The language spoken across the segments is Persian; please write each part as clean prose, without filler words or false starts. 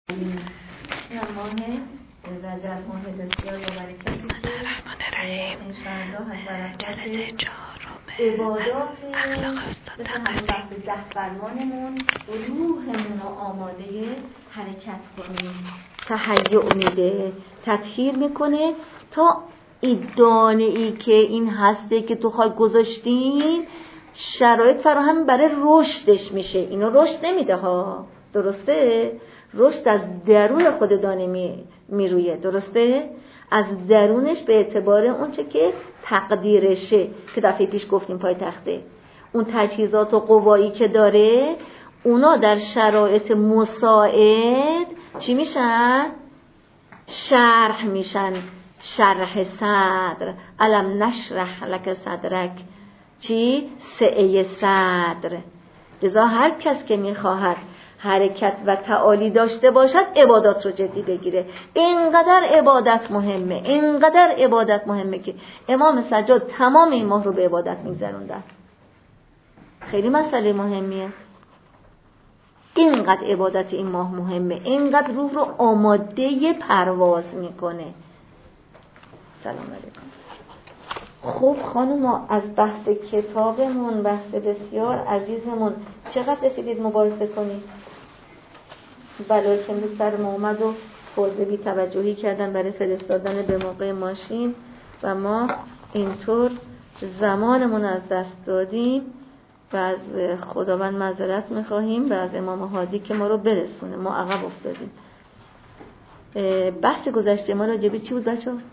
این ماه رجب ماه بسیار با برکتی که انشاءالله از برکات عبادات مثل همون بحث 10 فرمانمون روحمون رو آماده حرکت کنیم، تهیع میده، تطهیر میکنه تا این دانه‌ای که این هسته که تو خاک گذاشتین شرایط فراهم برای رشدش میشه. اینو رشد نمیده ها، درسته؟ رشد از درون خود دانه میرویه، درسته؟ از درونش به اعتبار اون چه که تقدیرشه که دفعه پیش گفتیم پای تخته، اون تجهیزات و قوایی که داره اونا در شرایط مساعد چی میشن؟ شرح میشن. شرح صدر، الم نشرح لک صدرک، چی؟ سعه صدر. لذا هر کس که میخواهد حرکت و تعالی داشته باشد عبادات رو جدی بگیره. اینقدر عبادت مهمه، اینقدر عبادت مهمه که امام سجاد تمام این ماه رو به عبادت میگذروندن. خیلی مسئله مهمیه. اینقدر عبادت این ماه مهمه، اینقدر روح رو آماده پرواز میکنه. سلام علیکم. خب خانوما، از بحث کتابمون، بحث بسیار عزیزمون، چقدر رسیدید مباحثه کنید؟ بلایی که امروز سر ما اومد و فوزه بی توجهی کردن برای فرستادن به موقع ماشین و ما اینطور زمانمون از دست دادیم و از خداوند معذرت میخواهیم و از امام هادی که ما رو برسونه. ما عقب افتادیم. بحث گذشته ما راجبی چی بود بچه ها؟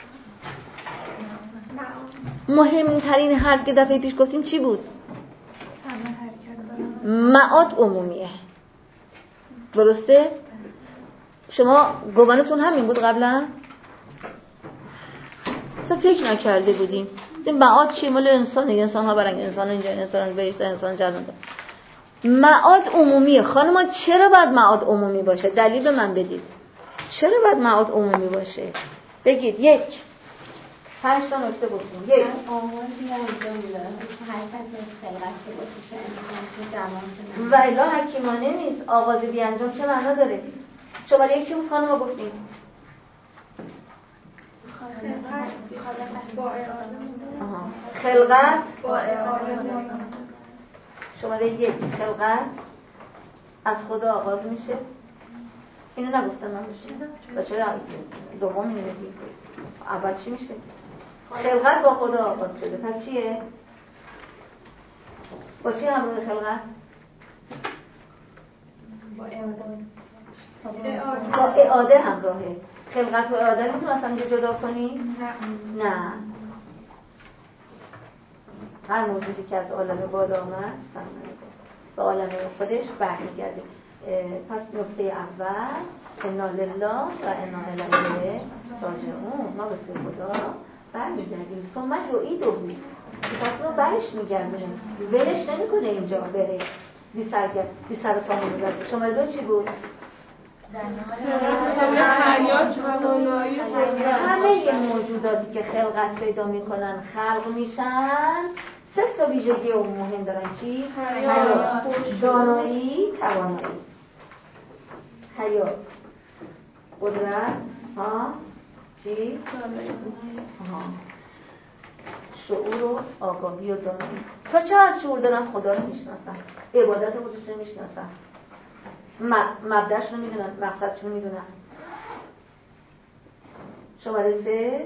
مهمترین حرف که دفعه پیش گفتیم چی بود؟ معاد عمومیه، درسته؟ شما گمانتون همین بود قبلا؟ اصلا فکر نکرده بودیم معاد چیه؟ مال انسانه، انسان ها برنگ، انسان اینجا، انسان بهشت، انسان جنت. معاد عمومیه. خانما چرا باید معاد عمومی باشه؟ دلیل من بدید. چرا باید معاد عمومی باشه؟ بگید. 1 5 تا نکته گفتیم. 1 و الا حکیمانه نیست. آغاز بی انجام چه معنا داره؟ شما یک چی بود خانم گفتیم؟ خلقت با اراده. شما 1 خلقت از خدا آغاز میشه. اینو نگفتم من بشه. بچه دوم اینو بگید. اول چی میشه؟ خلقت با خدا آغاز شده. پس چیه؟ با چی همراه خلقت؟ با اعاده همراهه. خلقت و اعاده میتونی اصلا جدا کنی؟ نه. هر موجودی که از عالم بالا آمد به عالم خودش برمیگرده. پس نکته اول انا لله و انا الیه راجعون. ما به خدا برمیگردیم. ثم یعیده. پس رو برش میگردیم، ولش نمیکنه اینجا بره بی سر سامون میگرده. شما دو چی بود؟ همه موجوداتی که خلقت پیدا میکنن خلق میشن 3 تا ویژگی مهم دارن. چی؟ حیات، دانایی، توانایی. حیات، قدرت، چی؟ شعور و آگاهی و دانایی. تا چقدر شعور دارن خدا رو میشناسن، عبادت خودش رو میشناسن، مبدأش رو میدونن، مقصدش رو میدونن. شماره 3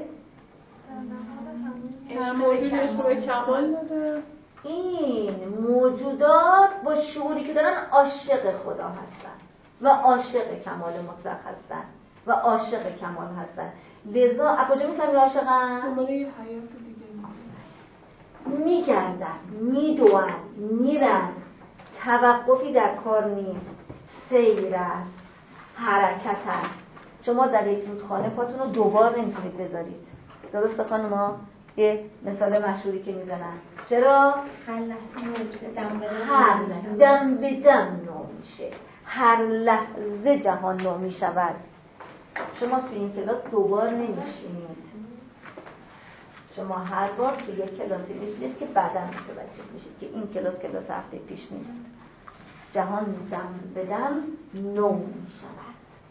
موجودش رو به کمال داده. این موجودات با شعوری که دارن عاشق خدا هستن و عاشق کمال مطلق هستن و عاشق کمال هستن. لذا از کجا میفهمی عاشقن؟ دنبال یه حیات دیگه میگردن، میدوئن، میرن. توقفی در کار نیست، سیر است، حرکت است. شما در یک رودخانه پاتون رو دوبار نمیتونید بذارید، درسته خانوما؟ یه مثال مشهوری که میزنن. چرا؟ هر لحظه نو میشه، دم به دم نو میشه، هر لحظه جهان نو میشود. شما تو این کلاس دوبار نمیشینید. شما هر بار تو یک کلاسی میشینید که بعدا متوجه میشید که این کلاس هفته پیش نیست. جهان دم به دم نو میشود.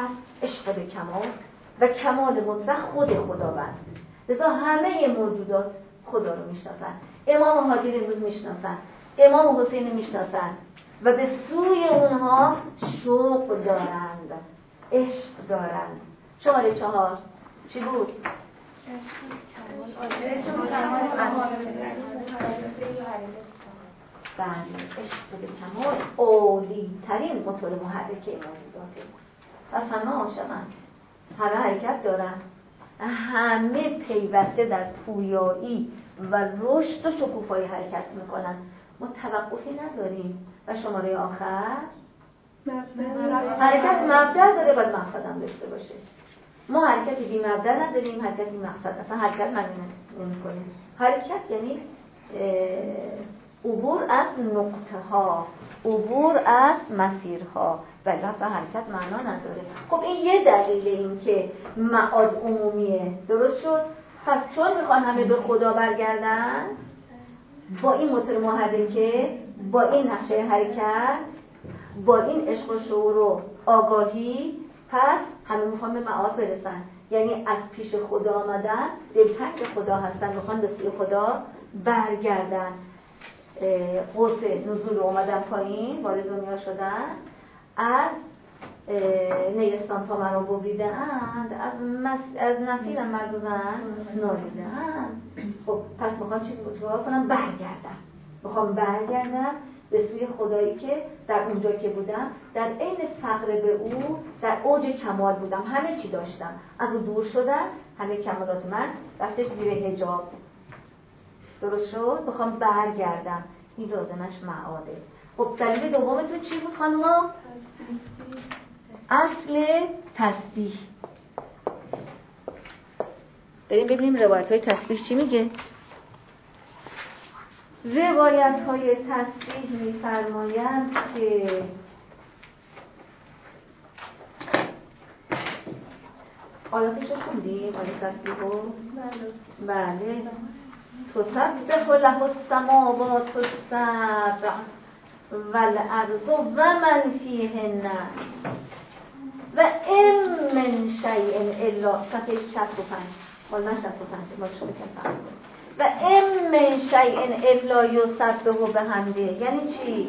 پس عشق به کمال و کمال مطلق خود خداوند. لذا همه موجودات خدا رو میشناسن. امام هادی رو امروز میشناسن، امام حسین رو میشناسن و به سوی اونها شوق دارند، عشق دارند. شماره 4 چی بود؟ بله، عشق به کمال عالی ترین موتور محرک موجوداته. پس همه عاشقند، همه حرکت دارن، همه پیوسته در پویایی و رشد و شکوفایی حرکت میکنن. ما توقفی نداریم. و شماره آخر حرکت مبدأ داره، باید مقصد هم داشته باشه. ما حرکتی بی مبدأ نداریم، حرکتی مقصد. اصلا حرکت معنی نمی‌کنه. حرکت یعنی عبور از نقطه ها، عبور از مسیرها، ولی اصلا حرکت معنا نداره. خب این یه دلیل این که معاد عمومیه. درست شد؟ پس چون میخوان همه به خدا برگردن، با این موتور محرکه، با این نقشه حرکت، با این عشق و شعور و آگاهی، پس همه میخوان به معاد برسن. یعنی از پیش خدا آمدن، دلتنگ خدا هستن، میخوان به سوی خدا برگردن. قوس نزول اومدن پایین، وارد دنیا شدن، از نیستان تا مرا ببریده‌اند، از نفیرم مردودن نالیده‌اند. خب پس میخوام چی کنم؟ برگردم. میخوام برگردم به سوی خدایی که در اونجا که بودم، در عین فقر به او، در اوج کمال بودم، همه چی داشتم، از او دور شدم، همه کمالات من رفتش زیر حجاب. درست شد؟ میخوام برگردم. این لازمش معاده. خب دلیل دومتون چی بود خانوما؟ اصل تسبیح. بریم ببینیم روایت های تسبیح چی میگه. روایت های تسبیح میفرمایند که آیاتش رو خوندیم؟ آیات تسبیح رو؟ بله. تسبح له السماوات السبع والارض و من فیهن و ان من شیء الا صفحه 65 مال من 65 مال شما که و ان من شیء الا یسبح بحمده. یعنی چی؟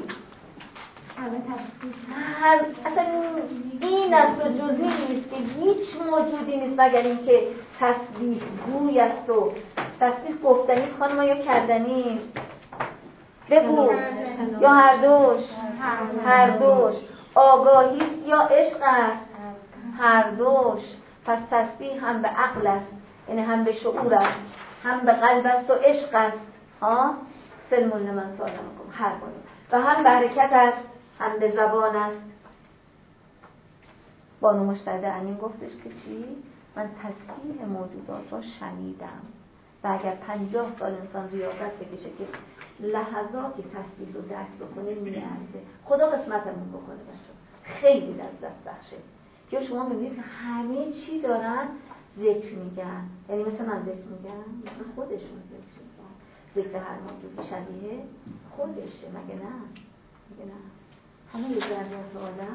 اصلا این از جزئی نیست که هیچ موجودی نیست مگر اینکه تسبیح گوی است. و تسبیح گفتنی است خانم یا کردنی است؟ بگو. یا هر دوش؟ هر دوش. آگاهی است یا عشق است؟ هر دوش. پس تسبیح هم به عقل است، یعنی هم به شعور است، هم به قلب است و عشق است. سلم لمن سالمکم، هر باری. و هم به حرکت است، هم به زبان است. بانو مشترده عنین گفتش که چی؟ من تسبیح موجودات را شنیدم و اگر 50 سال انسان ریاضت بکشه که لحظاتی تسبیح رو درک بکنه میارزه. خدا قسمتمون بکنه بچه، خیلی لذت بخشه. یا شما میبینید که همه چی دارن ذکر میگن، یعنی مثل من ذکر میگن، مثل خودشون ذکر میگن. ذکر هر موجودی شبیه خودشه، مگه نه؟ مگه نه؟ همه ذرات عالم،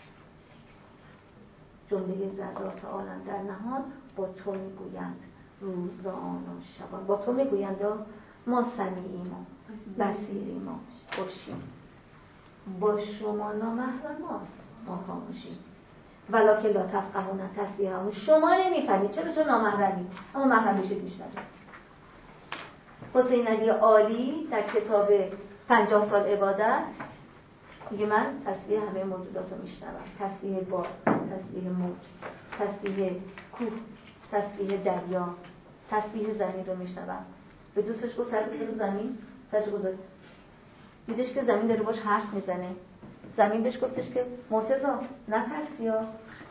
جمله ذرات عالم در نهان با تو میگویند روزان و شبان. با تو میگویند ما سمیعیم و بصیریم و خوشیم، با شما نامحرمان ما خاموشیم ولکن لا تفقهون تسبیحهم. شما نمیفهمید چرا؟ چون نامحرمی، اما محرم بشید میشنوید. حسین علی عالی در کتاب 50 سال عبادت میگه من تسبیح همه موجودات رو میشنوم. تسبیح باد، تسبیح موج، تسبیح کوه، تسبیح دریا، تسبیح زمین رو میشنوم. به دوستش گفت سر بزن زمین، سرش گذاشت، دیدش که زمین داره باش حرف میزنه. زمین بهش گفتش که مرتضی نترسی ها،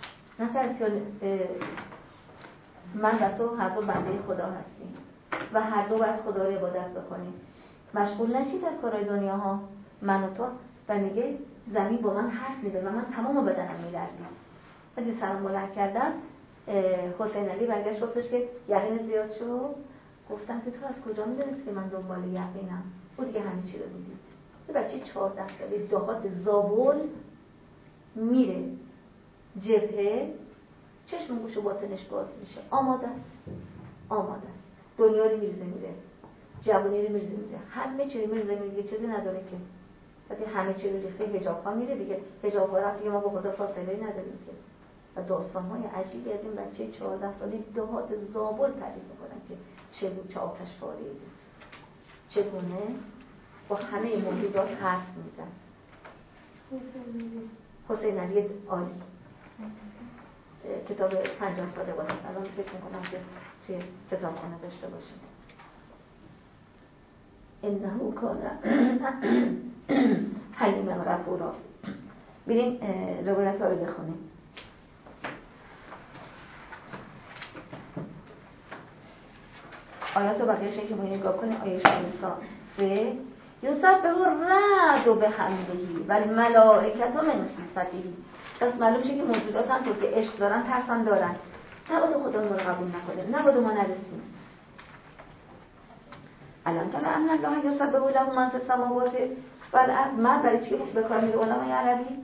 من و تو هر دو بنده خدا هستیم و هر دو باید خدا رو عبادت بکنیم. مشغول نشید در کارهای دنیا ها، من و تو. و میگه زمین با من حرف میزنه و من تمام بدنم میلرزید. وقتی سلام بلند کردم حسین علی برگشت گفتش که یقین زیاد شد. گفتم که تو از کجا میدونید که من دنبال یقینم؟ او دیگه همه چی رو دیدید. یه بچه 14 ساله دهات زابل میره جبهه چشم گوش و باطنش باز میشه، آماده است. دنیا رو میرزه میره، جوانی رو میرزه میره، همه چی رو میرزه میره، چیزی نداره که وقتی همه چی رو ریخته حجاب ها میره دیگه، حجاب ها رفت دیگه ما با خدا فاصله نداریم که. و داستان های عجیبی از این بچه 14 ساله دهات زابل تعریف میکنن که چه بود، چه آتش پاره‌ای بود، چگونه با همه موجودات حرف میزد. حسین علی عالی کتاب 50 ساله باشه، الان فکر میکنم که توی کتابخانه داشته باشیم. انه کان حلیما غفورا. بریم روایت ها رو بخونیم. آیات رو بقیهش که ما نگاه کنیم. آیه 3 یسبح الرعد بحمده و الملائکة من خیفته. پس معلوم میشه که موجودات هم که عشق دارن ترس هم دارن. نباید خدا ما رو قبول نکنه، نباید ما نرسیم. الان که ان الله یسبح له من فی السماوات والارض. من برای چی به کار میره علمای عربی؟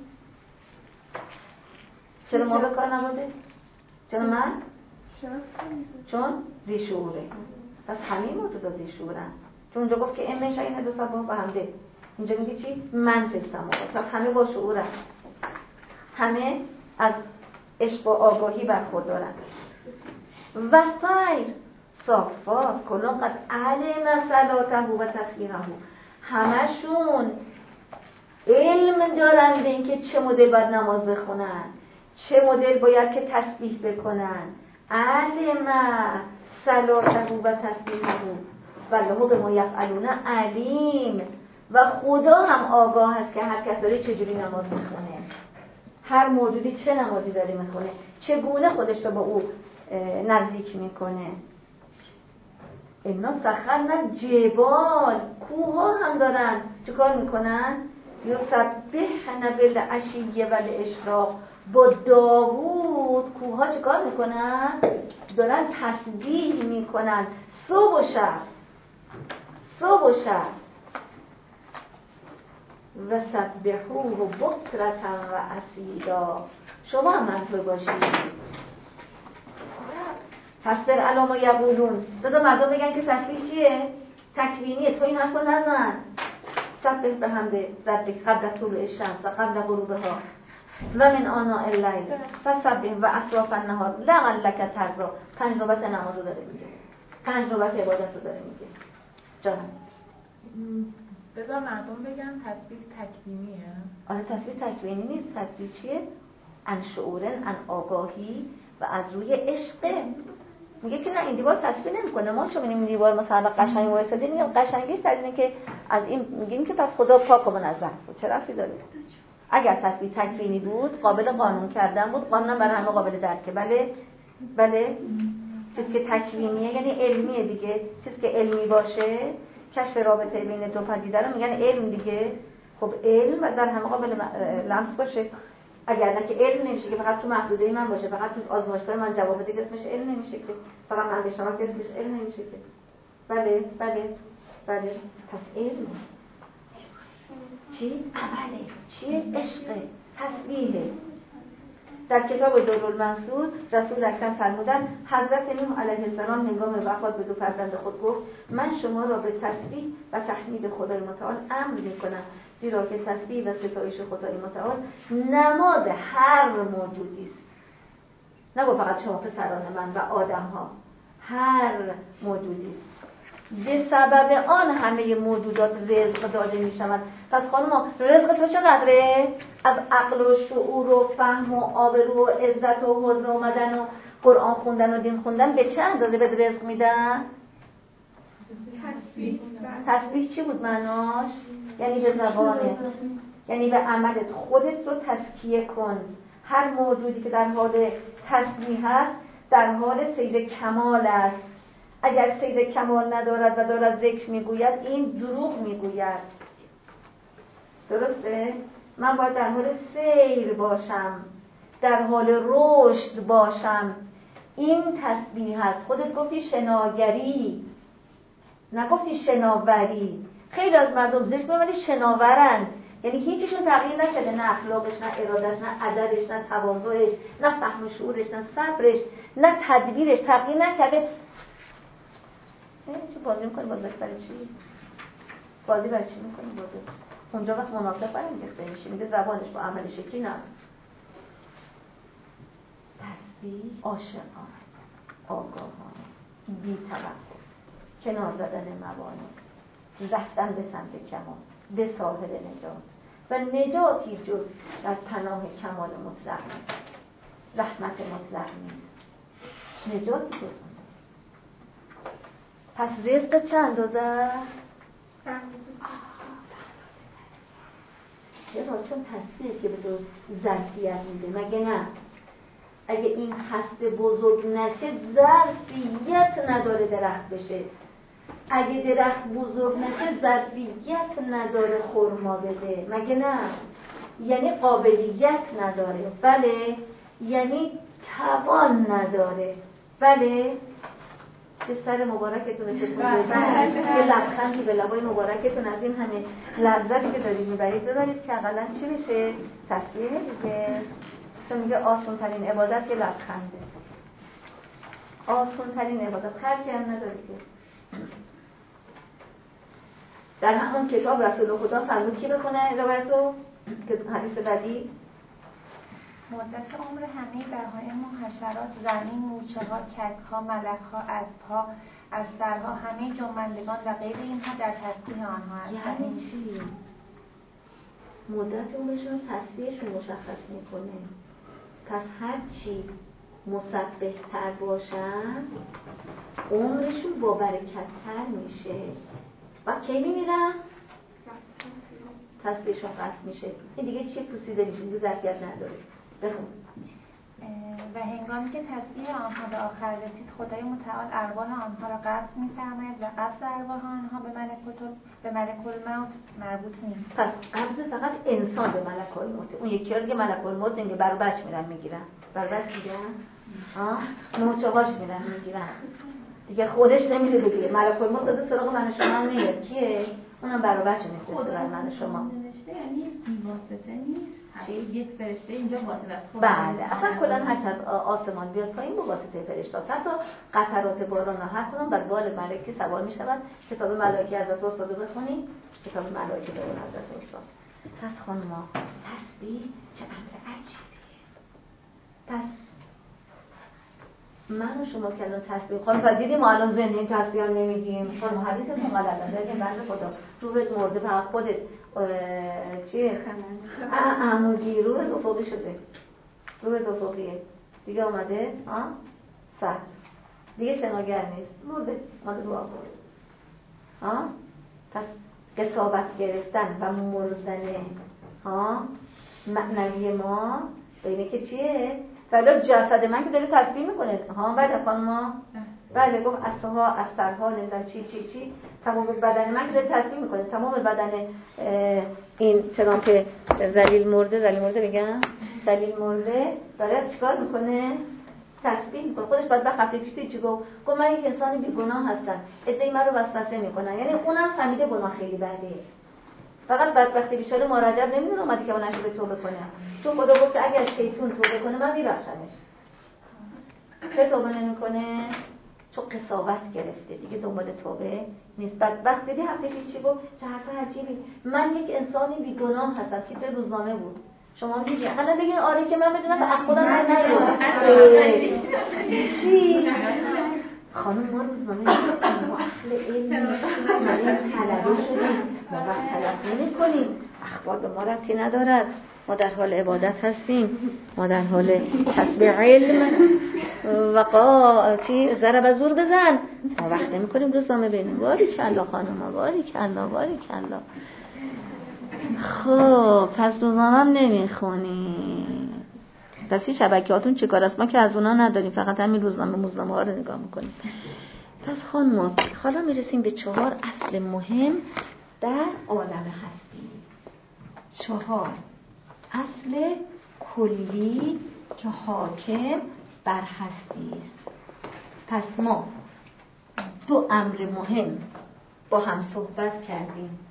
چرا ما به کار نبوده؟ چرا من؟ چون ذی‌شعوره. پس همین موجودات ذی‌شعورن. چون اونجا گفت که امش این دو سبب با هم ده. اینجا میگه چی؟ من فی السماوات. پس همه با شعورن. همه از عشق و آگاهی برخوردارن. و سایر صافات کلون قد علم صلاته و تسبیحه. همشون علم دارن به اینکه چه مدل باید نماز بخونن، چه مدل باید که تسبیح بکنن. علم صلاته و تسبیحه و الله به ما یفعلون علیم. و خدا هم آگاه هست که هر کس داره چجوری نماز میخونه، هر موجودی چه نمازی داره میخونه، چگونه خودش رو با او نزدیک میکنه. اینا سخرنا جبال، کوه ها هم دارن چه کار میکنن؟ یسبحن بالعشی و الاشراق. با داوود کوه ها چه کار میکنن؟ دارن تسبیح میکنن صبح و شب. و سبحوه بکرة و اصیلا. شما هم منطور باشید. فاصبر علی ما یقولون. بذار مردم بگن که تسبیح چیه؟ تکوینیه. تو این حرفو نزن. سبح بحمد ربک قبل طلوع الشمس و قبل غروبها و من آناء اللیل فسبح و اطراف النهار لعلک ترضی. 5 نوبت نمازو داره میگه، 5 نوبت عبادتو داره میگه. جانم بذار مردم بگن تسبیح تکوینیه. آره تسبیح تکوینی نیست. تسبیح چیه؟ ان شعورن، ان آگاهی و از روی عشقه. میگه که نه این دیوار تسبیح نمیکنه. ما چون این دیوار مثلا قشنگ وایساده، میگم قشنگی سر اینه که از این میگیم که پس خدا پاک و منزه است. چه ربطی داره؟ اگر تسبیح تکوینی بود قابل قانون کردن بود، قانون برای همه قابل درکه. بله چیزی که تکوینیه یعنی علمیه دیگه. چیزی که علمی باشه، کشف رابطه بین دو پدیده رو میگن علم دیگه. خب علم در همه قابل لمس باشه. اگر نه که علم نمیشه که فقط تو محدوده من باشه، فقط تو آزمایشگاه من جواب بده، اسمش علم نمیشه که. فقط من بشنوم که اسمش علم نمیشه که. بله پس علم چی؟ عمله. چیه؟ عشقه، تسبیحه. در کتاب دورالمنصور رسول اکرم فرمودن حضرت نوح علیه السلام هنگام وفات به 2 فرزند خود گفت من شما را به تسبیح و تحمید خدای متعال امر می‌کنم، زیرا که تسبیح و ستایش خدای متعال نماد هر موجودی است. نه فقط شما پسران من و آدم‌ها، هر موجودی است. به سبب آن همه موجودات رزق داده می‌شود. پس خانم رزق تو چقدره؟ از عقل و شعور و فهم و آبرو و عزت و حوزه اومدن و قرآن خوندن و دین خوندن به چه اندازه به رزق میدن؟ تسبیح چی بود معناش؟ یعنی به زبانت، یعنی به عملت. خودت رو تزکیه کن. هر موجودی که در حال تسبیح است در حال سیر کمال است. اگر سیر کمال ندارد و دارد ذکر میگوید این دروغ میگوید. درسته؟ من باید در حال سیر باشم، در حال رشد باشم. این تسبیح است. خودت گفتی شناگری، نگفتی شناوری. خیلی از مردم ذکر می‌کنن ولی شناورن، یعنی هیچیشون تغییر نکرده، نه اخلاقش، نه ارادش، نه ادبش، نه تواضعش، نه فهم و شعورش، نه صبرش، نه تدبیرش تغییر نکرده. چه بازی میکنی بازی برای چی؟ بازی برای چی میکنی بازی؟ اونجا وقت مناسب برانگیخته میشه، میگه زبانش با عمل شکلی نه. تسبیح عاشقانه، آگاهانه، بی توقف، کنار زدن موانع، رفتن به سمت کمال، به ساحل نجات و نجاتی جز در پناه کمال مطلق نیست، رحمت مطلق نیست، نجاتی جز اون نیست. پس رزق چه اندازه؟ چرا؟ چون تسبیح که به تو ظرفیت میده، مگه نه؟ اگه این هسته بزرگ نشه ظرفیت نداره درخت بشه. اگه درخت بزرگ نشه ظرفیت نداره خرما بده، مگه نه؟ یعنی قابلیت نداره، بله. یعنی توان نداره، بله. که سر مبارکتون رو تکون بدید، یه لبخندی به لبای مبارکتون از این همه لذتی که دارید میبرید ببرید که اقلا چی بشه؟ تصویر دیگه. چون میگه آسان ترین عبادت که لبخنده، آسان ترین عبادت، خرجی هم نداری که. در همون کتاب رسول خدا فرمود کی بخونه روایتو که حدیث بعدی؟ مدت عمر همه بهائم و حشرات، زمین، مورچه‌ها، کک‌ها، ملک‌ها، اسب‌ها، استرها، همه جنبندگان و غیر اینها در تسبیح آنها هستند. یعنی چی؟ مدت عمرشون تسبیحشون مشخص میکنه. پس هر چی مسبح تر باشن عمرشون با برکت تر میشه. و کی میمیرن؟ تسبیحشون قطع میشه. این دیگه چی پوسیده میشه، دیگه ظرفیت نداره. بخون. و هنگامی که تسبیح آنها به آخر رسید، خدای متعال ارواح آنها را قبض می‌فرماید و قبض ارواح آنها به ملک الموت مربوط نیست. پس قبض فقط انسان به ملک الموت. اون یکی ها دیگه ملک الموت دیگه برو بچ میرن میگیرن. برو بچ میگیرن؟ نوچه‌هاش میرن میگیرن. دیگه خودش نمیره بگیره. ملک الموت داده سراغ من و شما هم نمیاد. کیه؟ اونم برو بچ میفرسته بر من و شما. نوشته یعنی بی‌واسطه نیست. یک فرشته اینجا واسطه است. بله، اصلا کلا هر چه از آسمان بیاد پایین با واسطه فرشته است. حتی قطرات باران و هر کدوم بر بال ملائکه سوار میشوند. کتاب ملائکه حضرت استاد بخونید، کتاب ملائکه به حضرت استاد. پس خانما تسبیح چه امر عجیبیه. پس من و شما که الان تسبیح خانم دیدیم ما الان ذهنیم تسبیح هم نمیگیم. خانم حدیثتون غلطه. دیگه بنده خدا روحت مرده فقط خودت چیه؟ عمودی روحت افقی شده. روحت افقیه. دیگه اومده سر. دیگه شناگر نیست. مرده. اومده رو آقا. پس قصابت گرفتن و مردن معنوی ما اینه که چیه؟ ولی جسد من که داره تسبیح میکنه. بله خانم بله گفت اصلها استرها نمیدن چی تمام بدن من که داره تسبیح میکنه. تمام بدن این ترامپ ذلیل مرده بگم ذلیل مرده داره چیکار میکنه؟ تسبیح میکنه. خودش بعد هفته پیش چی گفت من یک انسان بیگناه هستم، عده‌ای من رو وسوسه میکنن. یعنی اونم فهمیده گناه خیلی بده، فقط بدبختی بیچاره ما رجب نمیدونه اومدی که اون نشده توبه کنه. چون خدا گفت اگر شیطون توبه کنه من میبخشمش. چه توبه نمیکنه؟ چون قساوت گرفته دیگه دنبال توبه نیست. بدبخت دیدی هفته پیش چی گفت؟ چه حرف عجیبی. من یک انسانی بیگناه هستم. تیتر روزنامه بود. شما میگید حالا بگین آره که من بدونم به خودم نمیدونم چی خانم ما روزنامه ما اهل علم طلبه شدیم، ما وقت طلب نمی کنیم، اخبار به ما ربطی ندارد، ما در حال عبادت هستیم، ما در حال کسب علم و ضرب و زور بزن، ما وقت نمی کنیم روزنامه بینیم. باریکالله خانم، باریکالله. خب پس روزنامه هم نمی خونیم. پس این شبکه‌هاتون چه کار است؟ ما که از اونا نداریم، فقط همین روزنامه ها رو نگاه میکنیم. پس خانم حالا میرسیم به 4 اصل مهم در عالم هستی. 4 اصل کلی که حاکم بر هستی است. پس ما 2 امر مهم با هم صحبت کردیم.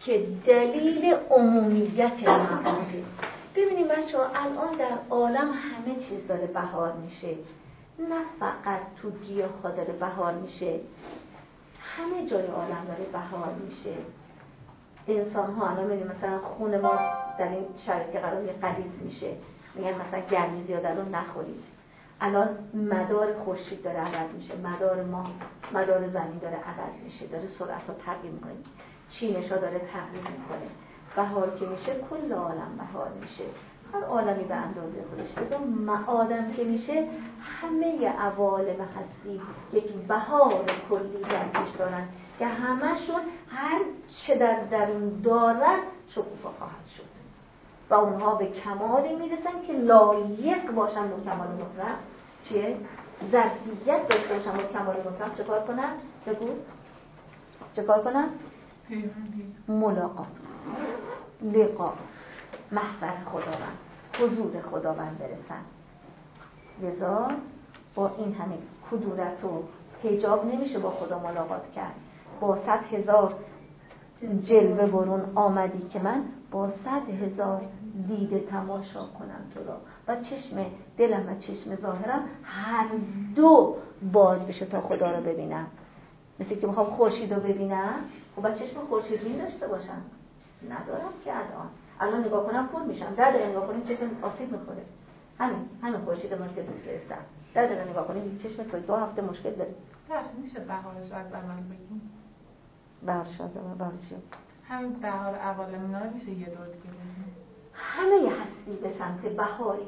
که دلیل عمومیت معاده. ببینید بچه‌ها الان در عالم همه چیز داره بهار میشه، نه فقط تو گیاها داره بهار میشه، همه جای عالم داره بهار میشه. انسان ها الان می‌بینید مثلا خون ما در این شرایط قرار غلیظ میشه، میگن مثلا گرمی زیاد الان نخورید. الان مدار خورشید داره عوض میشه، مدار ماه، مدار زمین داره عوض میشه، داره سرعت‌ها تغییر میکنه، چینش‌ها داره تغییر میکنه. بهار که میشه کل عالم بهار میشه، هر عالمی به اندازه خودش. بذار معادن که میشه همه عوالم هستی یک بهار کلی درش دارن که همشون هر چه در درون دارن شکوفا خواهد شد و اونها به کمالی میرسن که لایق باشن به کمال مطلق. چیه؟ ظرفیت داشته باشن به کمال مطلق. چه کار کنن؟ بگو چه کار کنن؟ ملاقات، لقا، محضر خداوند، حضور خداوند برسن. لذا با این همه کدورت و حجاب نمیشه با خدا ملاقات کرد. با 100,000 جلوه برون آمدی که من با 100,000 دیده تماشا کنم تو را و چشم دلم و چشم ظاهرم هر دو باز بشه تا خدا رو ببینم. مثل که میخوام خورشید رو ببینم، خب چشم خورشیدبین داشته باشم، ندارم که الان نگاه کنم پر میشم. در دقیقه نگاه کنیم چشم آسیب میخوره. همین خورشید من که دوست گرفتم، در دقیقه نگاه کنیم چشم تو 2 هفته مشکل داره. درست میشه بهارش از عمل بگیم؟ بهارش از عمل، بهار چیه؟ همین بهار عوالم اینا رو میشه یه دور دیگه بگیم؟ همه هستی به سمت بهاری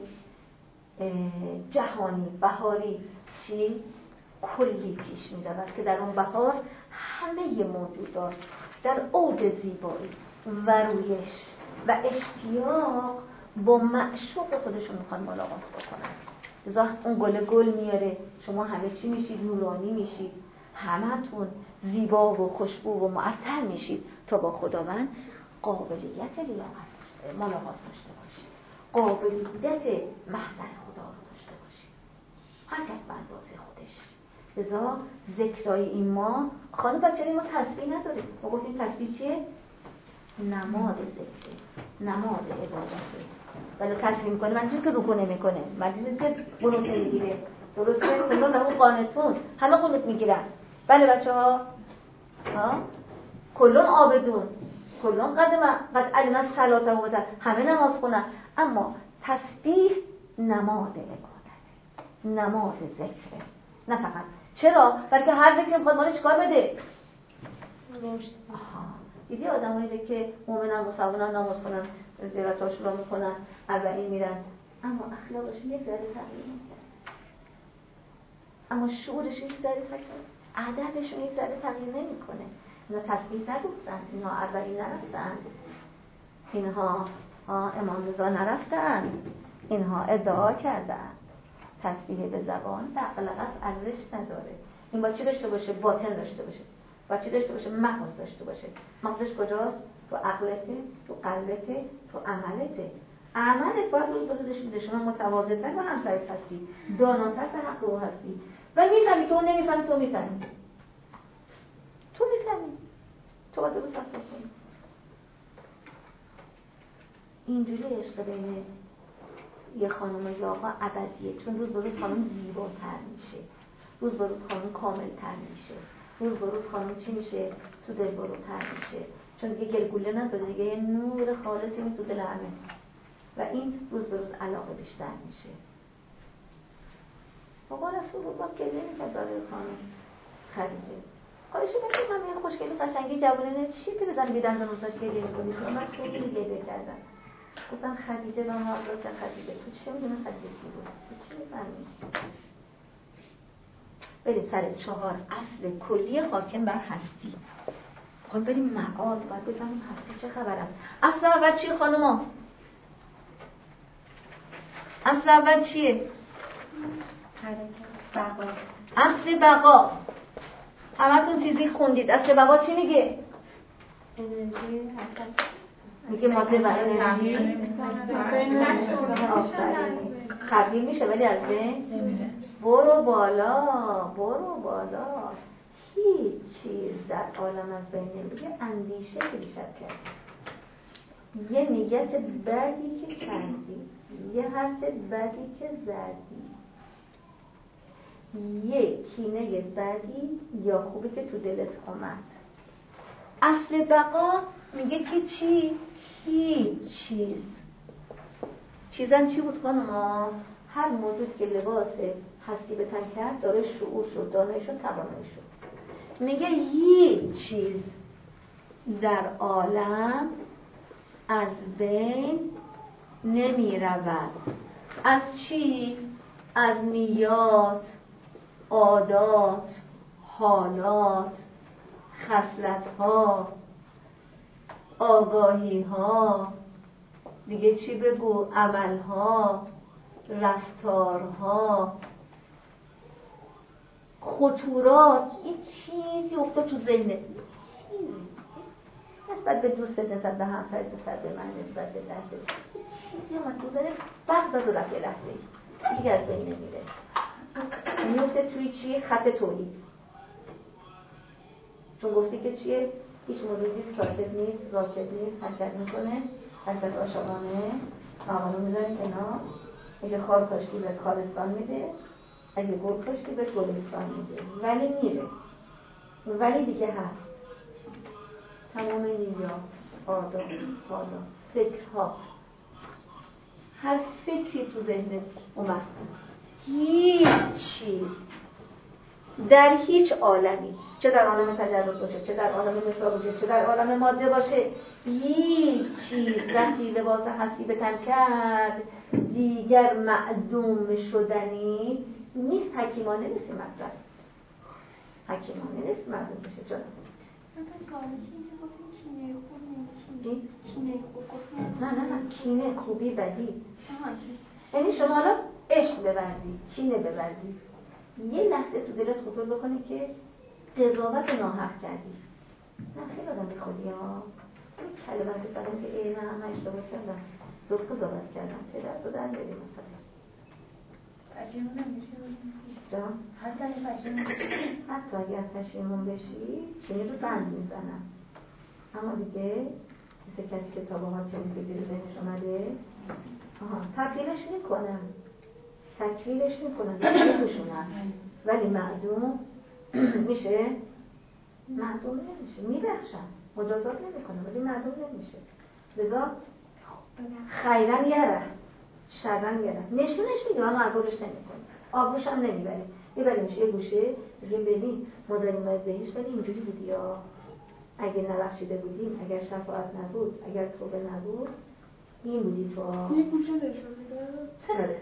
جهانی، بهاری چی؟ کلی پیش می رود که در اون بهار همه موجودات در اوج زیبایی و رویش و اشتیاق با معشوق خودشون میخوان ملاقات بکنن. لذا اون گل میاره، شما همه چی میشید، نورانی میشید، همتون زیبا و خوشبو و معطر میشید تا با خداوند قابلیت ملاقات داشته باشید، قابلیت محضر خدا رو داشته باشید، هر کس به اندازه خودش. لذا ذکرای این ما خانم بچه ما تسبیح نداریم. ما گفتیم تسبیح چیه؟ نماد ذکره، نماد عبادته. ولی تسبیح میکنه من که رکوع نمیکنه، مجلسی که قنوت نمیگیره. درسته؟ کلون همون قانتون همه قنوت میگیرن. بله بچه ها؟ کلون عابدون، کلون قد علم الصلاة و همه نماز خونن. اما تسبیح نماد عبادته، نماد ذکره. نه فقط چرا؟ بلکه هر ذکر میخواد ما رو چیکار بده؟ دیدی آدمایی که مؤمنان مسلمانان نماز خونن، زیارت عاشورا میکنن، اولین میرن، اما اخلاقشون یک ذره تغییر نمیکنه، اما شعورشون یک ذره تغییر، ادبشون یک ذره تغییر نمیکنه. اینا تسبیح نگفتن، اینها اولین نرفتن، اینها امام رضا نرفتن، اینها ادعا کردن. تسبیح به زبان دقلقت ارزش نداره. این با چی داشته باشه؟ باطن داشته باشه. با چی داشته باشه؟ مغز داشته باشه. مغزش کجاست؟ تو عقلته، تو قلبته، تو عملته. عملت باید روز به روزش میده. شما متواضع‌تر و همسرت هستی، داناتر به حق او هستی و میفهمی که اون نمیفهمی، تو میفهمی، تو میفهمی، تو باید درست رفتار کنی. اینجوری عشق بین یه خانم و یه آقا ابدیه، چون روز به روز خانم زیباتر میشه، روز به روز خانم کاملتر میشه، روز به روز خانم چی میشه؟ تو دل بروتر میشه، چون دیگه گلگوله نداره، دیگه یه نور خالصی می تو دل همه و این روز به روز علاقه بیشتر میشه. بابا رسول الله گله میکرد برای خانم خدیجه، خواهش میکنم من یه خوشگلی قشنگی جوانه چی پیرزن بیدن به روزاش گله میکنید؟ من خیلی گله کردم. گفتم خدیجه و حضرت خدیجه، تو چه میدونم خدیجه کی بود؟ تو چی میفهمی؟ بریم سر 4 اصل کلی حاکم بر هستی. خواهیم بریم معاد، باید بفهمیم هستی چه خبر است. اصل اول چیه خانوما؟ اصل اول چیه؟ بقا. اصل بقا. همتون فیزیک خوندید. اصل بقا چی میگه؟ انرژی میگه ماده و انرژی خبیر میشه ولی از بین برو بالا، برو بالا. هیچ چیز در عالم از بین نمیره، اندیشه که دیشب کردی، یه نیت بدی که کردی، یه حرف بدی که زدی، یه کینه بدی یا خوبی که تو دلت آمد. اصل بقا میگه که چی؟ هیچ چیز. چیزم چی بود خانم؟ هر موجود که لباس هستی به تن کرد داره شعور شد، دانایی شد، توانایی شد. میگه هیچ چیز در عالم از بین نمی رود. از چی؟ از نیات، عادات، حالات، خصلت‌ها، آگاهی‌ها، دیگه چی بگو، عمل‌ها، رفتارها، خطورات. یه چیزی افتاد تو ذهنت، چیزی نسبت به دوست، نسبت به همسرت، نسبت به من، نسبت به دستت، یه چیزی اومد تو ذهنت، بغض و رفت لحظه دیگه از بین نمیره. میفته توی چیه؟ خط تولید. چون گفتی که چیه؟ هیچ موجودی ساکت نیست، راکت نیست، حرکت میکنه، حرکت عاشقانه. مقامو میذاری کنار. اگه خار کاشتی بهت خارستان میده، اگه گل کاشتی بهت گلستان میده. ولی میره، ولی دیگه هست. تمام نیات، عادات، حالات، فکرها، هر فکری تو ذهنت اومد، هیچ چیز در هیچ عالمی، چه در عالم تجرد باشه، چه در عالم مثال باشه، چه در عالم ماده باشه، هیچ چیز وقتی لباس هستی به تن کرد دیگر معدوم شدنی نیست. حکیمانه نیست این مسئله، حکیمانه نیست معدوم بشه. جان مثلا سوالی که اینجا گفتیم کینه خوب نیست، کینه خوب گفتیم نه کینه خوبی بدی. یعنی شما حالا عشق ببرزی، کینه ببرزی، یه لحظه تو دلت خطور بکنی که قضاوت ناحق کردی. نه خیلی آدم بیخودی ها، این کلمه بزنم که ای نه من اشتباه کردم، زود قضاوت کردم، پدر تو در بریم مثلا پشیمون نمیشه جان؟ حتی اگر پشیمون بشی چینی رو بند میزنم. اما دیگه مثل کسی که تا باها چنین که دیگه ذهنش آمده تبدیلش میکنم، تکمیلش میکنم، میپوشونم، ولی معدوم میشه؟ معدوم نمیشه. میبخشم، مجازات نمیکنم، ولی معدوم نمیشه. لذا خیرن یره، شرن یره، نشونش میده، اما عذابش نمیکنه، آبروش هم نمیبریم. میبریمش یه گوشه دیگه، ببین ما داریم باید بهش، ولی اینجوری بودی یا اگه نبخشیده بودیم، اگر شفاعت نبود، اگر توبه نبود، این بودی تو. یه گوشه نشون میده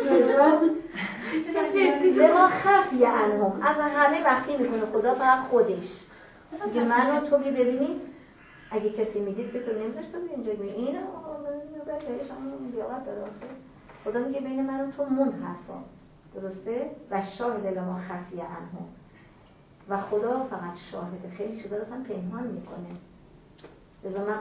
لما خفی عنهم، از همه وقتی میکنه خدا، فقط خودش میگه من و تو ببینید. اگه کسی میدید که تو نمیذاشت تو اینجا ببین اینو بهش همون بیاقت داره باشه. خدا میگه بین من و تو مون حرفا، درسته؟ و شاهد لما خفی عنهم، و خدا فقط شاهده، خیلی چیزا رو هم پنهان میکنه. لذا من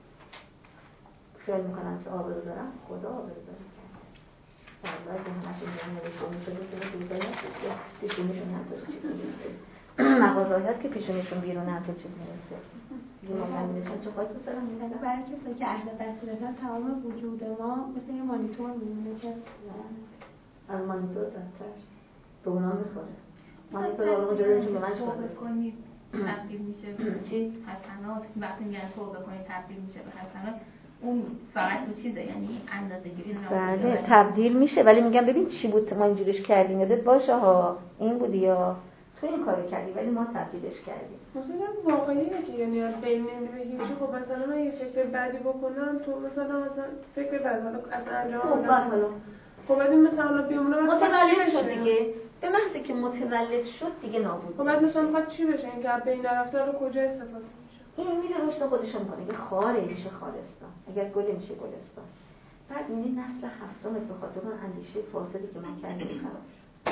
خیال میکنم که آبرو دارم، خدا آبرو دارم کرده. در واقع همشون نوشته میشده سر دوزایی هست که پیشونیشون هم تو چیز میرسه، مغازه‌ای هست که پیشونیشون بیرون هم تو چیز میرسه. من میرسن چه خواهی تو سرم میرسن؟ برای کسایی که اهل بصیرتن تمام وجود ما مثل یه مانیتور میمونه که از مانیتور بدتر به اونا میخوره. مانیتور آلمون جدایشون به من چه توبه کنید تبدیل میشه به چی؟ حسنات. وقتی میگن توبه کنید تبدیل میشه به حسنات، اون فقط تو چیزه، یعنی اندازه گیری بله تبدیل میشه. ولی میگم ببین چی بود ما اینجوریش کردیم، یادت باشه ها، این بودی یا تو این کارو کردی ولی ما تبدیلش کردیم. مثلا واقعیه که یعنی از بین نمیره هیچی. خب مثلا من یه فکر بدی بکنم، تو مثلا فکر بد حالا اصلا انجام حالا خب بعد مثلا بیامونه متولد شد دیگه، به محضی که متولد شد دیگه نابود. خب بعد مثلا میخواد چی بشه؟ این که از بین نرفته رو کجا استفاده میشه؟ این میره رشد خودش رو میکنه، یه خاره میشه خالستان، اگر گلی میشه گلستان. بعد میری نسل هفتمت به خاطر اون اندیشه فاسدی که من کردم خراب شد.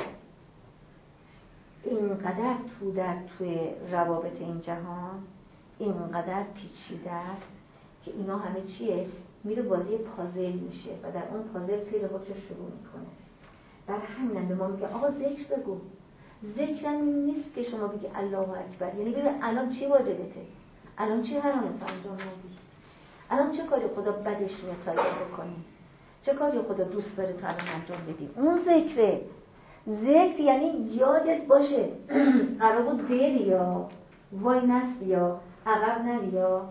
اینقدر تو در توی روابط این جهان اینقدر پیچیده است که اینا همه چیه؟ میره وارد پازل میشه و در اون پازل سیر خودش شروع میکنه. در همین به ما میگه آقا ذکر بگو، ذکر نیست که شما بگی الله اکبر، یعنی ببین الان چی واجبته، الان چی حرامت انجام ندی، الان چه کاری خدا بدش میاد تا بکنی، چه کاری خدا دوست داره تا الان انجام بدی. اون ذکره. ذکر یعنی یادت باشه قرار بود بری یا وای نستی یا عقب نری یا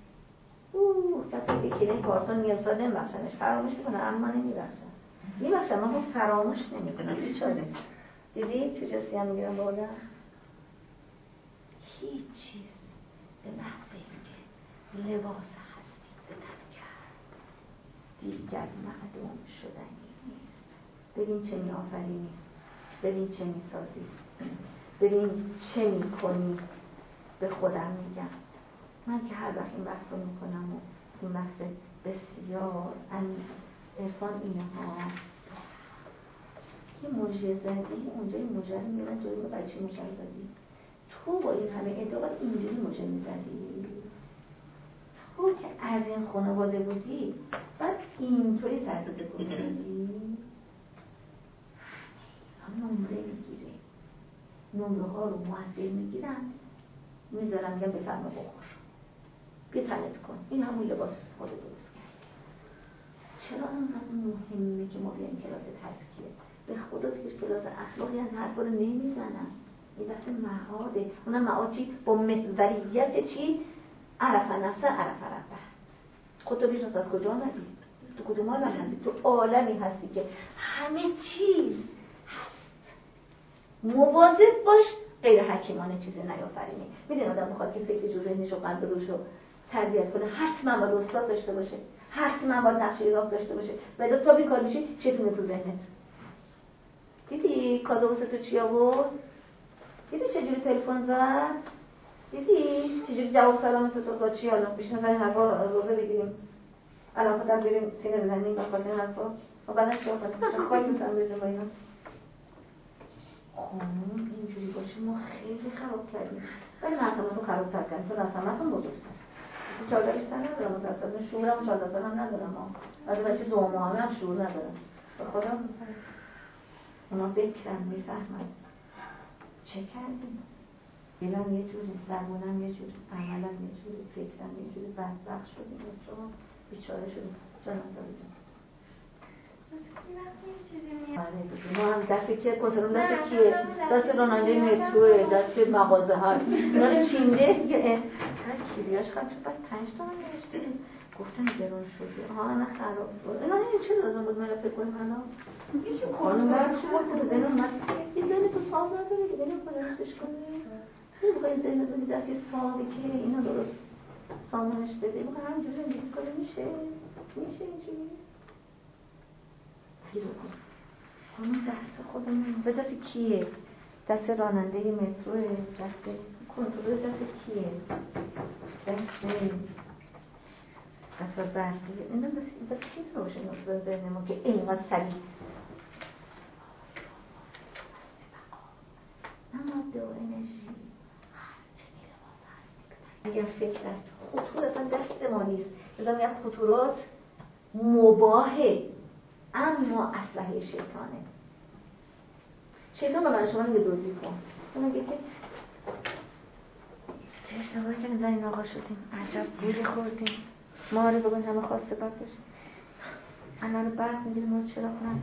کسی که این پارسال میرساد نمیبخشنش، فراموش میکنه اما نمیبخشن، میبخشن من فراموش نمیکنم. بیچاره دیدی چه جسی هم میگیرم بالا هیچ چیز به محض اینکه لباس هستی به تن کرد دیگر معدوم شدنی نیست. ببین چه می آفرینی، ببین چه می سازی، ببین چه می کنی. به خودم میگم من که هر وقت این بحث رو میکنم و این بحث بسیار عرفان اینه ها یه موجه زدی اونجا این موجه رو میگن جایی رو بچه موجه زدی، تو با این همه ادعا اینجوری موجه میزدی، تو که از این خانواده بودی بعد اینطوری سرزده کنی هم نمره میگیره، نمره ها رو معدل میگیرن میذارم میگم بفرما بخور بیا تنت کن، این همون لباس خود درست کرد. چرا اینقدر مهمه که ما بیایم کلاس تزکیه؟ به خدا توی کلاس اخلاقی از حرف رو نمیزنن، این بحث معاده. اونم معاد چی؟ با محوریت چی؟ عرف نفسه عرف ربه. خود تو بیشناس از کجا آمدی؟ تو کدوم عالم هستی؟ تو عالمی هستی که همه چیز هست. مواظب باش غیر حکیمانه چیزی نیافرینی. میدونی آدم میخواد که فکرش و ذهنش و قلب روش رو تربیت کنه حتما باید استاد داشته باشه، حتما باید نقشه راه داشته باشه. بعد تا بیکار میشی چتونه تو ذهنت. دیدی کادو واسه تو چی آورد؟ دیدی چجوری تلفن زد؟ دیدی چجوری جواب سلامت تو با چی حالا پیش نظر حرفا روزه بگیریم الان خودم بریم سینه بزنیم با خاطر حرفا و بعدش چه خواهد خواهی میتونم بزن با اینا. خانم اینجوری باشه ما خیلی خراب کردیم ولی نظامتون خراب کردیم تو نظامتون بزرگتر تو 14 بیشتر ندارم متاسفانه شعورم 14 سالم ندارم از بچه 2 ماه هم شعور ندارم به خدا اونا بکرم میفهمن چه کردیم دلم یه جوری زبونم یه جوری عملم یه جوری فکرم یه جوری بدبخت شدیم شما بیچاره شدیم جانم داریم ما هم دست کیه کنترل دست کیه دست راننده متروه دست مغازه هست اونا رو چینده دیگه تا کلیاش خواهد شد باید 5 تومن نوشته گفتن گرون شده ها نه خراب شد اینا این چه لازم بود مرا فکر کنیم الان خانم برد شما کنه زنه اومد یه زنه تو سال نداره دیگه نمیخواد درستش کنه نمیخواد زنه دونی دستی سالی که اینا درست سامانش بده بخواه همجور زندگی کنه میشه اینجوری خانم دست خودمون به دست کیه؟ دست راننده متروه دست کنترل دست کیه؟ دست برقی اینا دست کی تو باشه نصف ذهن ما که اینقدر سریع ماده و انرژی هرچی لباس هست اگر فکر است خطور اصلا دست ما نیست ازا میاد خطورات مباهه اما اسلحه شیطانه. شیطان به من شما نگه دوزی کن تو میگه که چه اشتباهی که میزنین آقا شدیم عجب گولی خوردیم ما رو بگن همه خواسته باید باشیم انا رو برد میگیریم ما رو چرا کنم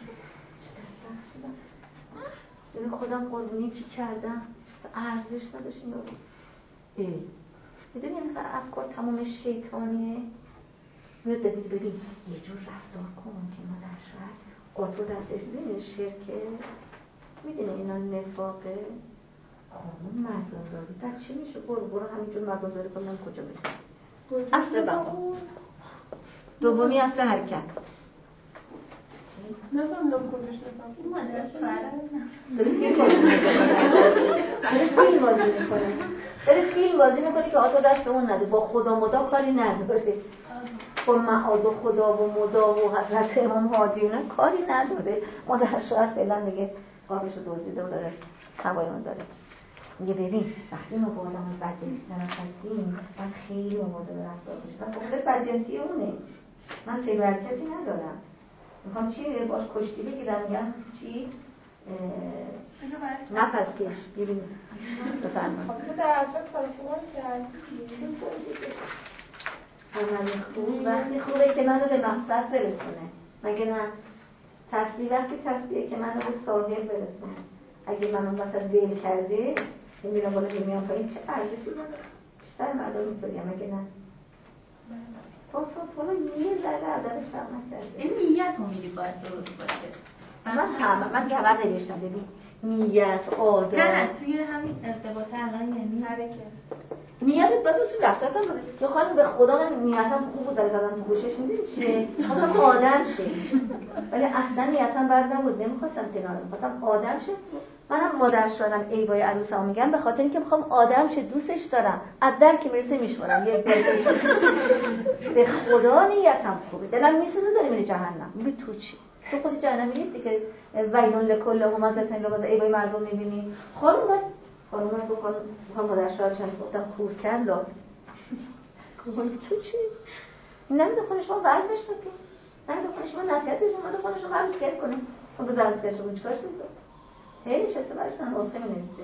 ببین خودم قربونی که کردم ارزش نداشتیم یارو میدونی این افکار تمام شیطانیه میاد ببین یه جور رفتار کن که مادر شاید قطور دستش میدونی شرکه میدونی اینا نفاقه خانون مردمداری در چی میشه برو همینجور مردمداری کنم کجا بسید اصل بقا دومی اصل حرکت نفهمدم کجاش نفهم این مادر شوهر داره فیلم بازی میکنه که آتا دست اون نده با خدا مدا کاری نداره با معاد و خدا و مدا و حضرت امام هادی اینا کاری نداره مادر شوهر فعلا دیگه قابلش رو دزدیده و داره هوایمون داره میگه ببین وقتی ما با آدم بدجنسی نرفتیم من خیلی مواظب رفتار باشم من خیلی بدجنسی اونه من سیب حرکتی ندارم میخوام چی باش کشتی بگیرم میگم چی نفس کش ببینید بفرمایید. تو در اصل کارفون کردی عمل خوب وقتی خوبه که منو به مقصد برسونه، مگه نه؟ تسبیح وقتی تسبیحه که منو به ساحل برسونه. اگه منو مثلا دل کرده میرم بالا میام پایین، چه ارزشی داره؟ بیشتر مردم اینطوریه مگه نه؟ تو یه ذره عددش فرق نکرده. این نیت رو میگی باید درست باشه. من که اول نوشتم ببین نیت آدم نه توی همین ارتباط الان یعنی حرکت نیتت باید اصول رفتن بوده یا خانم به خدا من نیتم خوب بود برای زدن تو گوشش میدونی چیه؟ خواستم آدم شه ولی اصلا نیتم بد نبود، نمیخواستم کنارم، میخواستم آدم شه. منم مادر شدم ای وای عروسمو میگم به خاطر اینکه میخوام آدم شه، دوستش دارم، از در که میرسه میشورم به خدا نیتم خوبه، دلم میسوزه داری میری جهنم. میگی تو چی؟ تو خودی جهنمی نیستی که ویلون لکل همزه لباس ای وای مردم میبینی؟ خانم من بخوام مادر شوهرشم گفتم کورکن لا تو چی؟ نمیده خونه شما ورزش بکنی، نمیده خونه شما نصیحتش اومده خونه شما عروسگری کنه. اون به عروسگری شما چیکارش میکنه؟ هی نشسته برایشون واسه نمیسته.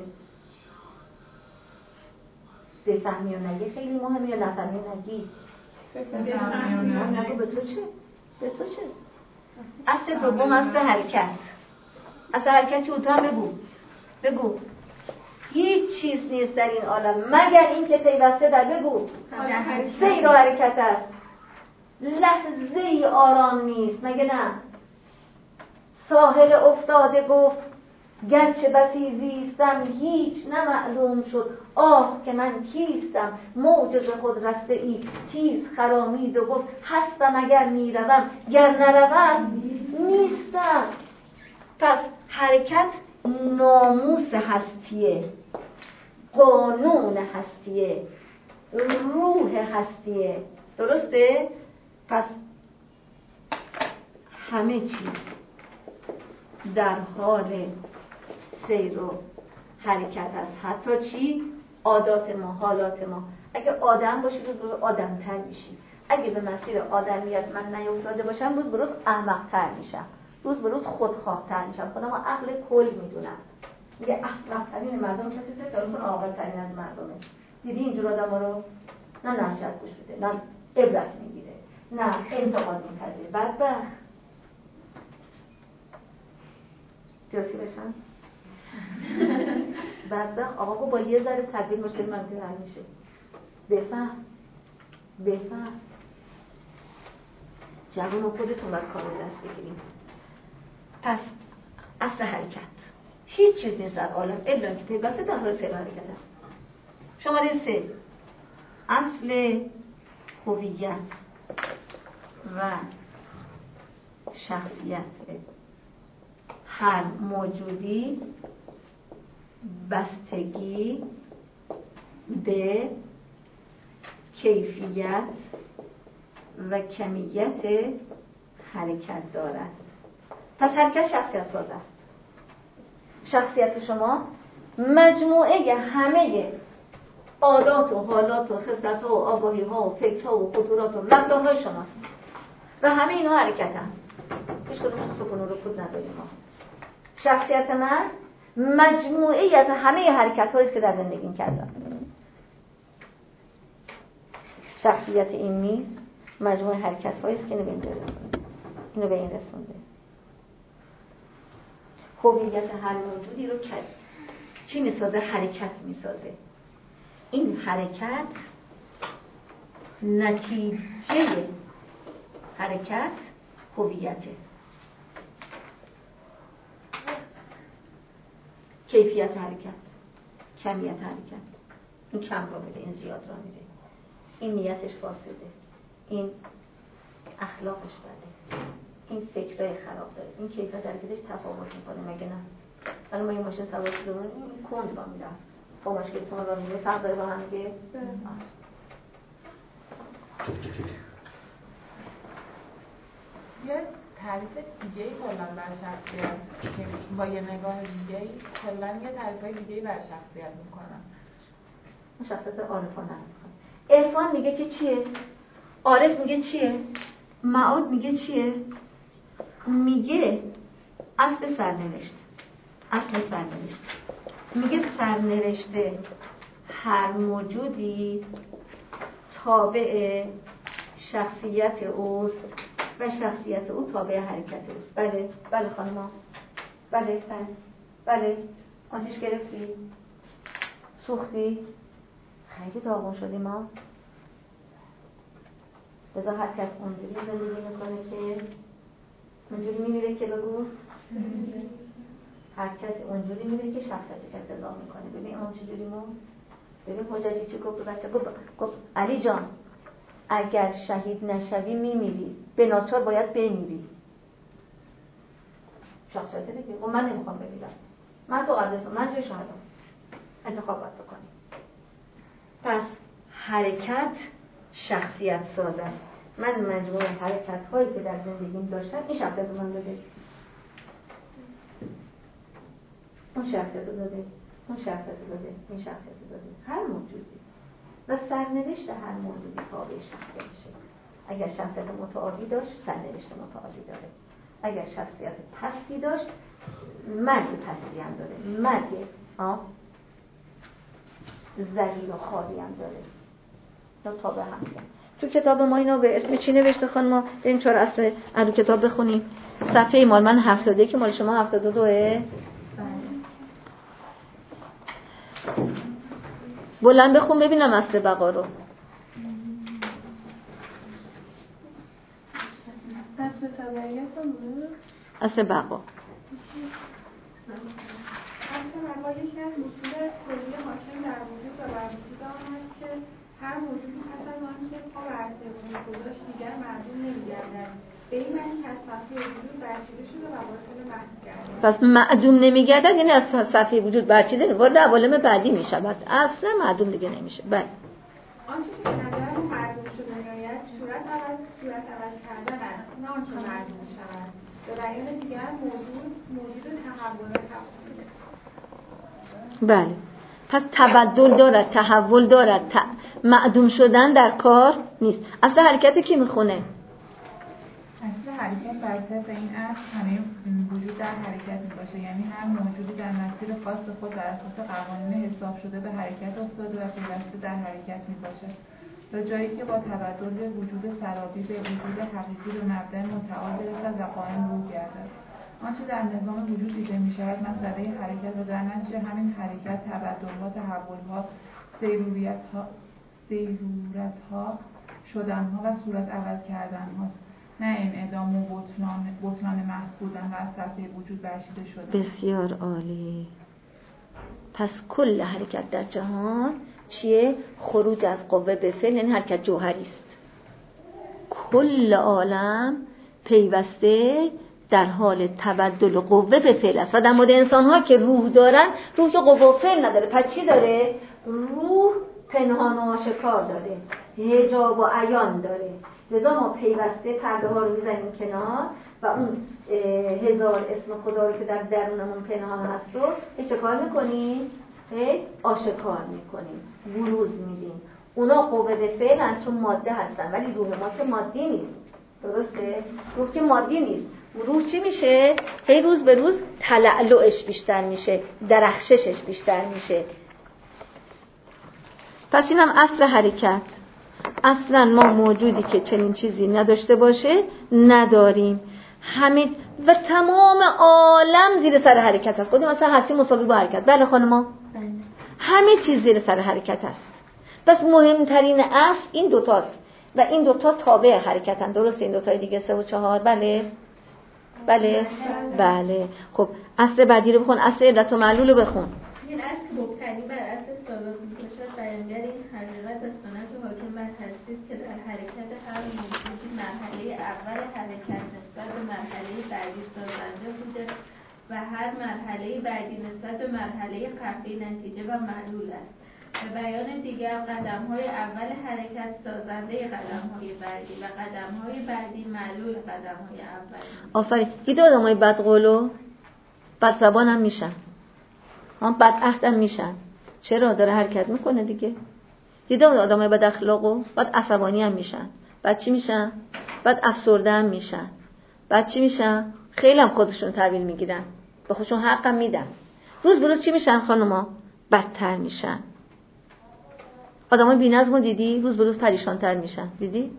بفهمی و نگی خیلی مهمه یا نفهمی و نگی؟ نگو به تو چه؟ به تو چه؟ اصل دوم اصل حرکت. اصل حرکت چه؟ تو هم بگو هیچ چیز نیست در این عالم مگر این که پیوسته در بگو سیر و حرکت است. لحظه ای آرام نیست مگه نه؟ ساحل افتاده گفت گرچه بسی زیستم هیچ نمعلوم شد آه که من کیستم. موج خود رسته ای تیز خرامید و گفت هستم اگر میروم گر نروم نیستم. پس حرکت ناموس هستیه، قانون هستیه، روح هستیه، درسته؟ پس همه چیز در حال سیر و حرکت است، حتی چی؟ عادات ما، حالات ما. اگه آدم باشی روز آدم تر میشی، اگه به مسیر آدمیت من نیفتاده باشم روز به روز احمق تر میشم، روز به روز خودخواه تر میشم. خودم عقل کل میدونم، میگه احمق ترین مردم کسی که فکر کنه عاقل ترین از مردمه. دیدی اینجور آدما رو نه نصیحت گوش میده، نه عبرت میگیره، نه انتقاد میپذیره. بدبخت جاسی بشن بدبخت. آقا با یه ذره تدبیر مشکل ممکن حل میشه. بفهم جوان و خودتون باید کار دست بگیریم. پس اصل حرکت هیچ چیز نیست در عالم الا که پیوسته در حال سیر و حرکت است. شماره 3 اصل هویت و شخصیت هر موجودی بستگی به کیفیت و کمیت حرکت دارد. پس حرکت شخصیت ساز است. شخصیت شما مجموعه همه عادات و حالات و خصلت‌ها و آگاهی‌ها و فکرها و خطورات و رفتارهای شماست و همه اینها حرکتن. هیچ کدوم سکون و رکود نداریم ما. شخصیت من مجموعه از همه حرکت‌هایی است که در زندگیم کردم. شخصیت این میز مجموعه حرکت‌هایی است که اینو به این رسونده. هویت هر موجودی رو چی میسازه؟ حرکت میسازه. این حرکت نتیجه حرکت هویته. کیفیت حرکت، کمیت حرکت. این کم را میده، این زیاد را میده. این نیتش فاسده، این اخلاقش بده، این فکرای خراب داره، این کیفیت حرکتش تفاوت میکنه مگه نه؟ ولی ما این ماشین سوار شدمون این کند را میرفت با ماشین تون را میره فرق داره با هم دیگه. یه تعریف دیگه‌ای کلاً بر شخصیت که با یه نگاه دیگه‌ای کلاً یه تعریفای دیگه‌ای بر شخصیت میکنن. شخصیت عارفانه میکنه. عرفان میگه که چیه؟ عارف میگه چیه؟ معاد میگه چیه؟ میگه اصل سرنوشت. اصل سرنوشت میگه سرنوشته هر موجودی تابع شخصیت اوست و شخصیت او تابع حرکت اوست. بله بله خانم، بله بله بله. آتیش گرفتی؟ سوختی؟ خیلی داغون شدی ما. بذار هر کس اونجوری زندگی میکنه که اونجوری میمیره که بگو هر کسی اونجوری میمیره که شخصیتش اقتضا میکنه. ببین اون چجوری مون؟ ببین حجاجی چی گفت به بچه؟ گفت علی جان اگر شهید نشوی میمیری، به ناچار باید بمیری. شخصیت بگیر. خب من نمیخوام بمیرم، من تو قبلستم، من جای شهدم، انتخاب باید بکنی. پس حرکت شخصیت ساز است. من مجموع حرکت هایی که در زندگیم داشتم این شخصیت رو من داده، اون شخصیت رو داده، اون شخصیت رو داده، این شخصیت رو داده. هر موجودی و سرنوشت هر موجودی تابع شخصیتشه. اگر شخصیت متعالی داشت سرنوشت متعالی داره، اگر شخصیت پستی داشت مرگ پستی هم داره، مرگ ذلیل و خالی هم داره. یا تابع هم داره. تو کتاب ما اینو به اسم چی نوشته خانم؟ بریم 4 اصل رو کتاب بخونیم. صفحه مال من 70 که مال شما 72. بلند بخون ببینم اصل بقا رو. اصل تبعیت همونه؟ اصل بقا. اصل بقا یکی از اصول کلی حاکم در وجود و بر وجود آن است که هر موجودی پس از آنکه پا بر سومی گذاشت دیگر معدوم نمی‌گردد. به این معنی که از صفحه وجود برچیده شده و واصل محض گردد. پس معدوم نمی‌گردد یعنی از صفحه وجود برچیده وارد عوالم بعدی می‌شود. اصلا معدوم دیگه نمیشه. بله. آنچه که به نظر معدوم شده می‌آید صورت عوض کردن است، نه آنچه معدوم شود. به بیان دیگر موجود تحولات است. بله. پس تبدل دارد، تحول دارد، معدوم شدن در کار نیست. اصل حرکت کی میخونه؟ اصل حرکت بر طبق این اصل همه وجود در حرکت میباشه، یعنی هر موجودی در مسیر خاص خود در اساس قوانین حساب شده به حرکت افتاده و پیوسته در حرکت میباشه. تا جایی که با تبدل وجود سرابی به وجود حقیقی به مبدأ متعال برسد و قائم روح گردد. آنچه در نظام وجود دیده می شود مسئله حرکت و در نتیجه همین حرکت تبدل‌ها، تحول‌ها، ضرورت‌ها، شدن‌ها و صورت عوض کردن‌هاست، نه انعدام و بطلان محض بودن و از صفحه وجود برچیده شدن. بسیار عالی. پس کل حرکت در جهان چیه؟ خروج از قوه به فعل، یعنی حرکت جوهری است. کل عالم پیوسته در حال تبدل قوه به فعل است و در مورد انسان ها که روح دارن، روح که قوه و فعل نداره، پس چی داره؟ روح پنهان و آشکار داره، حجاب و عیان داره. لذا ما پیوسته پرده ها رو میزنیم کنار و اون هزار اسم خدا رو که در درونمون پنهان هست رو چه کار میکنیم؟ آشکار میکنیم، بروز میدیم. اونا قوه به فعلن چون ماده هستن، ولی روح ما که مادی نیست. درسته؟ روح که مادی نیست. روح چی میشه؟ هی روز به روز تلألؤش بیشتر میشه، درخششش بیشتر میشه. پس اینم اصل حرکت. اصلا ما موجودی که چنین چیزی نداشته باشه نداریم. همه و تمام عالم زیر سر حرکت است. خودی مثلا هستی مساوی با حرکت. بله خانما؟ همه چیز زیر سر حرکت است. پس مهمترین اصل این دوتاست و این دوتا تابع حرکتن. درسته؟ این دوتای دیگه 3 و 4. بله؟ بله؟ بله. خب اصل بعدی رو بخون. اصل علت و معلول رو بخون. این اصل مبتنی بر اصل سابق می‌باشد، بیانگر این حقیقت از سنت حاکم بر هستی است که در حرکت هر موجودی مرحله اول حرکت نسبت به مرحله بعدی سازنده بوده و هر مرحله بعدی نسبت به مرحله قبلی نتیجه و معلول است. به بیان دیگر قدم‌های اول حرکت سازنده قدم‌های بعدی و قدم‌های بعدی معلول قدم‌های اولی. آفرین. دیده آدمای بدقولو بد زبان هم میشن، بد عهد هم میشن. چرا؟ داره حرکت میکنه دیگه. دیده آدمای بد اخلاقو بعد عصبانی هم میشن. بعد چی میشن؟ بعد افسرده هم میشن. بعد چی میشن؟ خیلی هم خودشون تحویل میگیرن. به خودشون حقم میدم. روز به روز چی میشن خانوما؟ بدتر میشن. آدمای بی‌نظمو دیدی؟ روز به روز پریشان‌تر میشن. دیدی؟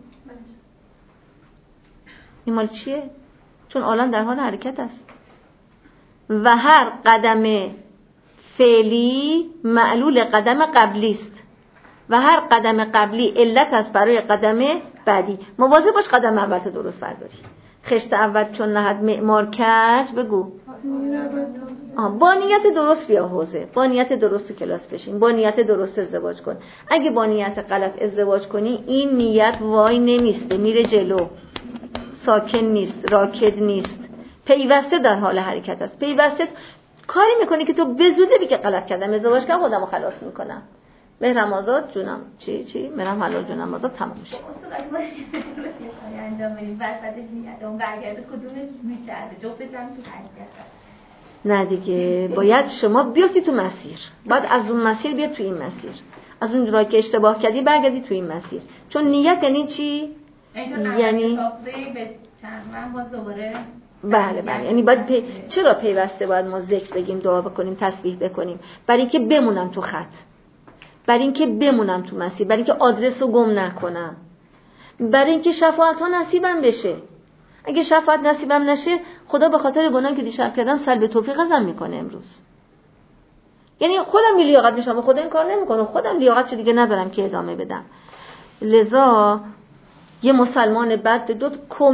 این مال چیه؟ چون عالم در حال حرکت است و هر قدم فعلی معلول قدم قبلی است و هر قدم قبلی علت است برای قدم بعدی. مواظب باش قدم اول درست برداری. خشت اول چون نهد معمار کرد، بگو با نیت درست بیا حوزه، با نیت درست کلاس بشین، با نیت درست ازدواج کن. اگه با نیت غلط ازدواج کنی این نیت وای نمیسته، میره جلو، ساکن نیست، راکد نیست، پیوسته در حال حرکت است. پیوسته کاری میکنی که تو به زوده بگی غلط کردم، ازدواج کردم، خودمو خلاص میکنم. مهرم آزاد جونم چی مهرم حلال جونم آزاد تموم شد. انجام بدیم وسطش اون برگرده کدومش میکرده جفتش هم تو حرکت. نه دیگه باید شما بیفتی تو مسیر، باید از اون مسیر بیاد تو این مسیر، از اون راهی که اشتباه کردی برگردی تو این مسیر. چون نیت یعنی چی؟ یعنی به چند باز دوباره بله یعنی باید چرا پیوسته باید ما ذکر بگیم، دعا بکنیم، تسبیح بکنیم؟ برای اینکه بمونم تو خط، برای اینکه بمونم تو مسیر، برای اینکه آدرس رو گم نکنم، برای اینکه شفاعت ها نصیبم بشه. اگه شفاعت نصیبم نشه خدا به خاطر گناهی که دیشب کردم سلب توفیق ازم میکنه امروز. یعنی خودم لیاقت میشم، خدا این کار نمیکنه، خودم لیاقتش دیگه ندارم که ادامه بدم. لذا یه مسلمان بد دو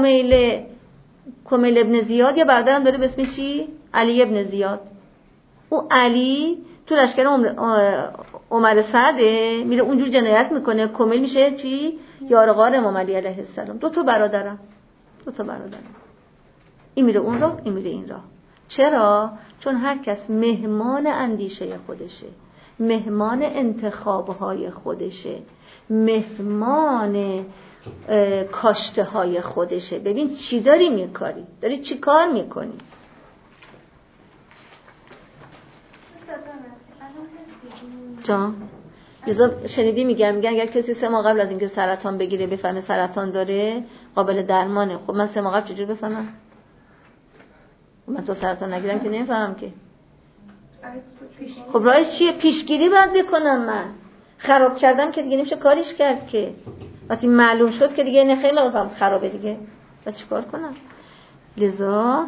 کمیل ابن زیاد یه برادرم داره به اسم چی؟ علی ابن زیاد. او علی تو لشکر عمر سعده میره اونجور جنایت میکنه، کمیل میشه چی؟ یارغار امام علی علیه السلام. دو تا برادرم این میره اون راه، این میره این راه. چرا؟ چون هر کس مهمان اندیشه خودشه، مهمان انتخابهای خودشه، مهمان کاشته های خودشه. ببین چی داری میکاری، داری چی کار میکنی. جان لذا شنیدی میگن اگر کسی 3 ماه قبل از اینکه سرطان بگیره بفهمه سرطان داره قابل درمانه. خب من 3 ماه قبل چجور بفهمم؟ من تو سرطان نگیرم که نمیفهمم که. خب راهش چیه؟ پیشگیری باید بکنم. من خراب کردم که دیگه نمیشه کاریش کرد که. وقتی معلوم شد که دیگه نه خیلی لازم خرابه دیگه، و چیکار کنم؟ لذا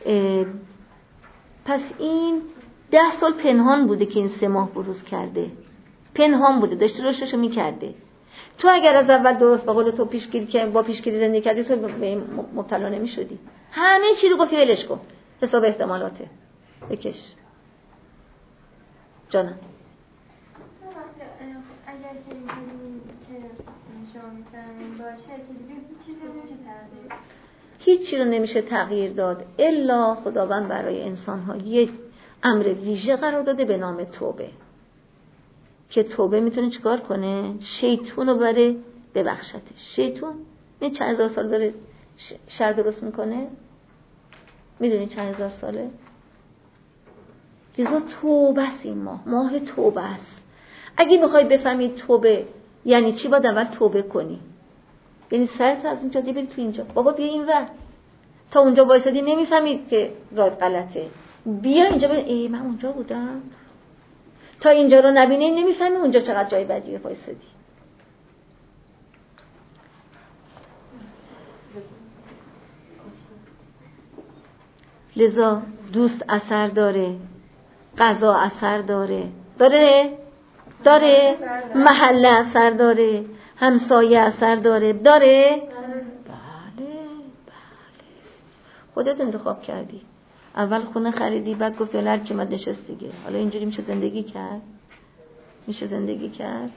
پس این 10 سال پنهان بوده که این 3 ماه بروز کرده، پنهان بوده، داشته رشدشو میکرده. تو اگر از اول درست به قول تو پیشگیری که با پیشگیری زندگی کردی تو به این مبتلا نمیشدی. همه چی رو گفتی ولش کن، حساب احتمالاته بکش. جانم اگر که شما میفهمین باشه که دیگه چیزی نمیشه تغییر، هیچی رو نمیشه تغییر داد الا خداوند برای انسان‌ها یه امر ویژه قرار داده به نام توبه، که توبه میتونه چیکار کنه؟ شیطون رو بره ببخشتش. شیطون این چند هزار سال داره شر درست میکنه، میدونی چند هزار ساله؟ لذا توبه است، این ماه توبه است. اگه میخوای بفهمی توبه یعنی چی باید اول توبه کنی، یعنی سرت از اینجا دی بری تو اینجا، بابا بیا این ور، تا اونجا وایسادی نمیفهمی که راه غلطه، بیا اینجا ببین ای من اونجا بودم. تا اینجا رو نبینی نمیفهمی اونجا چقدر جای بدیه وایسادی. لذا دوست اثر داره، قضا اثر داره، داره محله اثر داره، همسایه اثر داره، بله خودت انتخاب کردی. اول خونه خریدی، بعد گفت هر کی اومد نشست دیگه. حالا اینجوری میشه زندگی کرد؟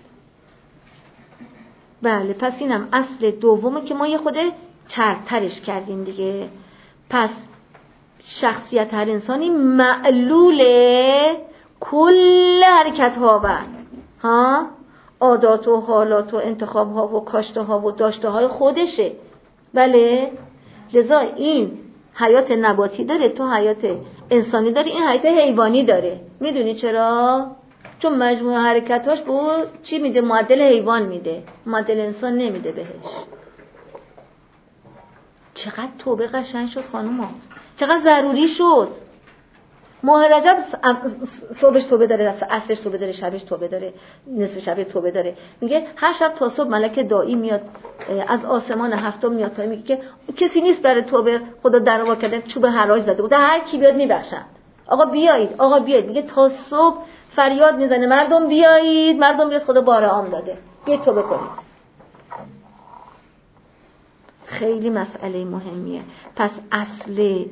بله. پس اینم اصل دومه که ما یه خود چرترش کردیم دیگه. پس شخصیت هر انسانی معلول کل حرکت ها و عادات و حالات و انتخاب ها و کاشته ها و داشته های خودشه. بله. لذا این حیات نباتی داره، تو حیات انسانی داره، این حیات حیوانی داره. میدونی چرا؟ چون مجموع حرکتاش به چی میده؟ معدل حیوان میده، معدل انسان نمیده بهش. چقدر توبه قشنگ شد خانوما، چقدر ضروری شد. ماه رجب صبحش توبه داره، عصرش توبه داره، شبش توبه داره، نصف شب توبه داره. میگه هر شب تا صبح ملک داعی میاد از آسمان هفتم میاد تا میگه که کسی نیست برای توبه، خدا درآور کرده چوب حراج زده گفته هر کی بیاد میبخشم. آقا بیایید. میگه تا صبح فریاد میزنه مردم بیایید، خدا بار عام داده، بیایید توبه کنید. خیلی مسئله مهمیه. پس اصل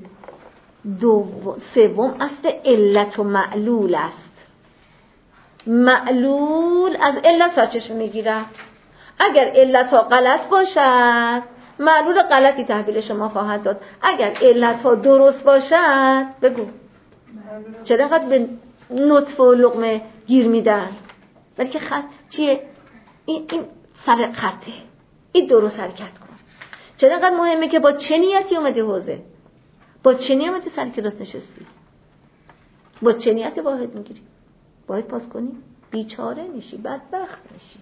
سوم اصل علت و معلول است. معلول از علت سرچشمه میگیرد. اگر علت ها غلط باشد معلول غلطی تحویل شما خواهد داد. اگر علت ها درست باشد بگو چرا اینقدر به نطفه و لقمه گیر میدن؟ ولی که خط چیه؟ این سر خطه، این درست حرکت کن. چرا اینقدر مهمه که با چه نیتی اومدی حوزه؟ با چه نیتی سر کلاس نشستی؟ با چه نیتی واحد میگیری؟ باید پاس کنی؟ بیچاره میشی، بدبخت میشی.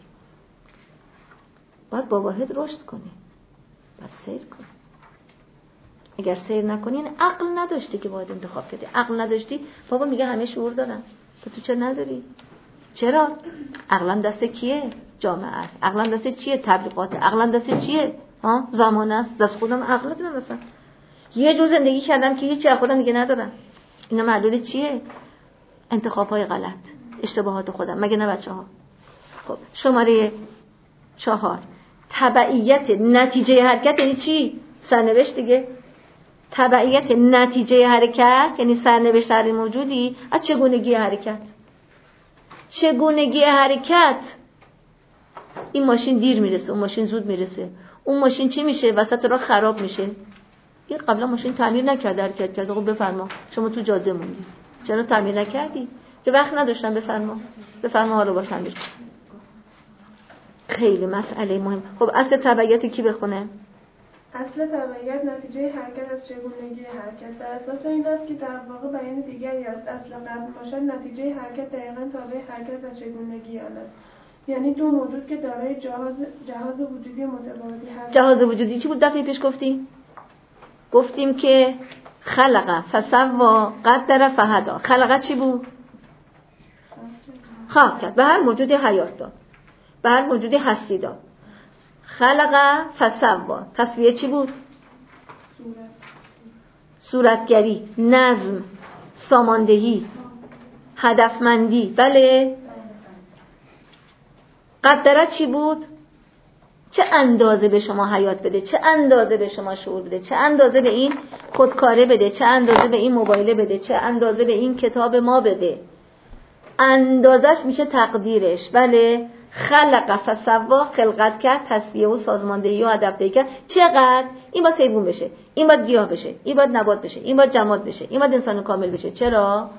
باید با واحد رشد کنی، باید سیر کنی. اگر سیر نکنی این عقل نداشتی که باید انتخاب کردی. عقل نداشتی بابا میگه همه شعور دارن، تو چرا نداری؟ چرا؟ عقلم دست کیه؟ جامعه است. عقلم دست چیه؟ تبلیغات. عقلم دست چیه؟ زمان است. دست خودم عقلت مثلا یه جور زندگی کردم که هیچ خودم دیگه ندارم. اینا معلول چیه؟ انتخاب‌های غلط، اشتباهات خودم. مگه نه بچه‌ها؟ خب شماره 4 تبعیت نتیجه حرکت یعنی چی؟ سرنوشت دیگه. تبعیت نتیجه حرکت یعنی سرنوشت هر موجودی از چگونگی حرکت. چگونگی حرکت، این ماشین دیر میرسه، اون ماشین زود میرسه، اون ماشین چی میشه؟ وسط راه خراب میشه. این قبلا ماشین تعمیر نکرده حرکت کرده. خب بفرما شما تو جاده موندی، چرا تعمیر نکردی؟ که وقت نداشتم. بفرما حالا با تعمیر. خیلی مسئله مهم. خب اصل تبعیت کی بخونه؟ اصل تبعیت نتیجه حرکت از چگونگی حرکت. بر اساس این است که در واقع بیان دیگری از اصل قبل باشد، نتیجه حرکت دقیقاً تابع حرکت و چگونگی آن است. یعنی دو موجود که دارای جهاز وجودی متفاوتی هست. جهاز وجودی چی بود دفعه پیش گفتیم که خلق فسوا قدر فهدا. خلق چی بود؟ خلق کرد، به هر موجودی حیات داد، به هر موجودی هستی داد. خلق فسوا تسویه چی بود؟ صورتگری، نظم، ساماندهی، هدفمندی. بله. قدره چی بود؟ چه اندازه به شما حیات بده، چه اندازه به شما شعور بده، چه اندازه به این خودکاره بده، چه اندازه به این موبایل بده، چه اندازه به این کتاب ما بده. اندازش میشه تقدیرش. بله. خلق فسوا، خلقت کرد، تسویه و سازماندهی و هدفدهی کرد. چقدر؟ این باید حیوان بشه، این باید گیاه بشه، این باید نبات بشه، این باید جماد بشه، این باید انسان کامل بشه. چرا؟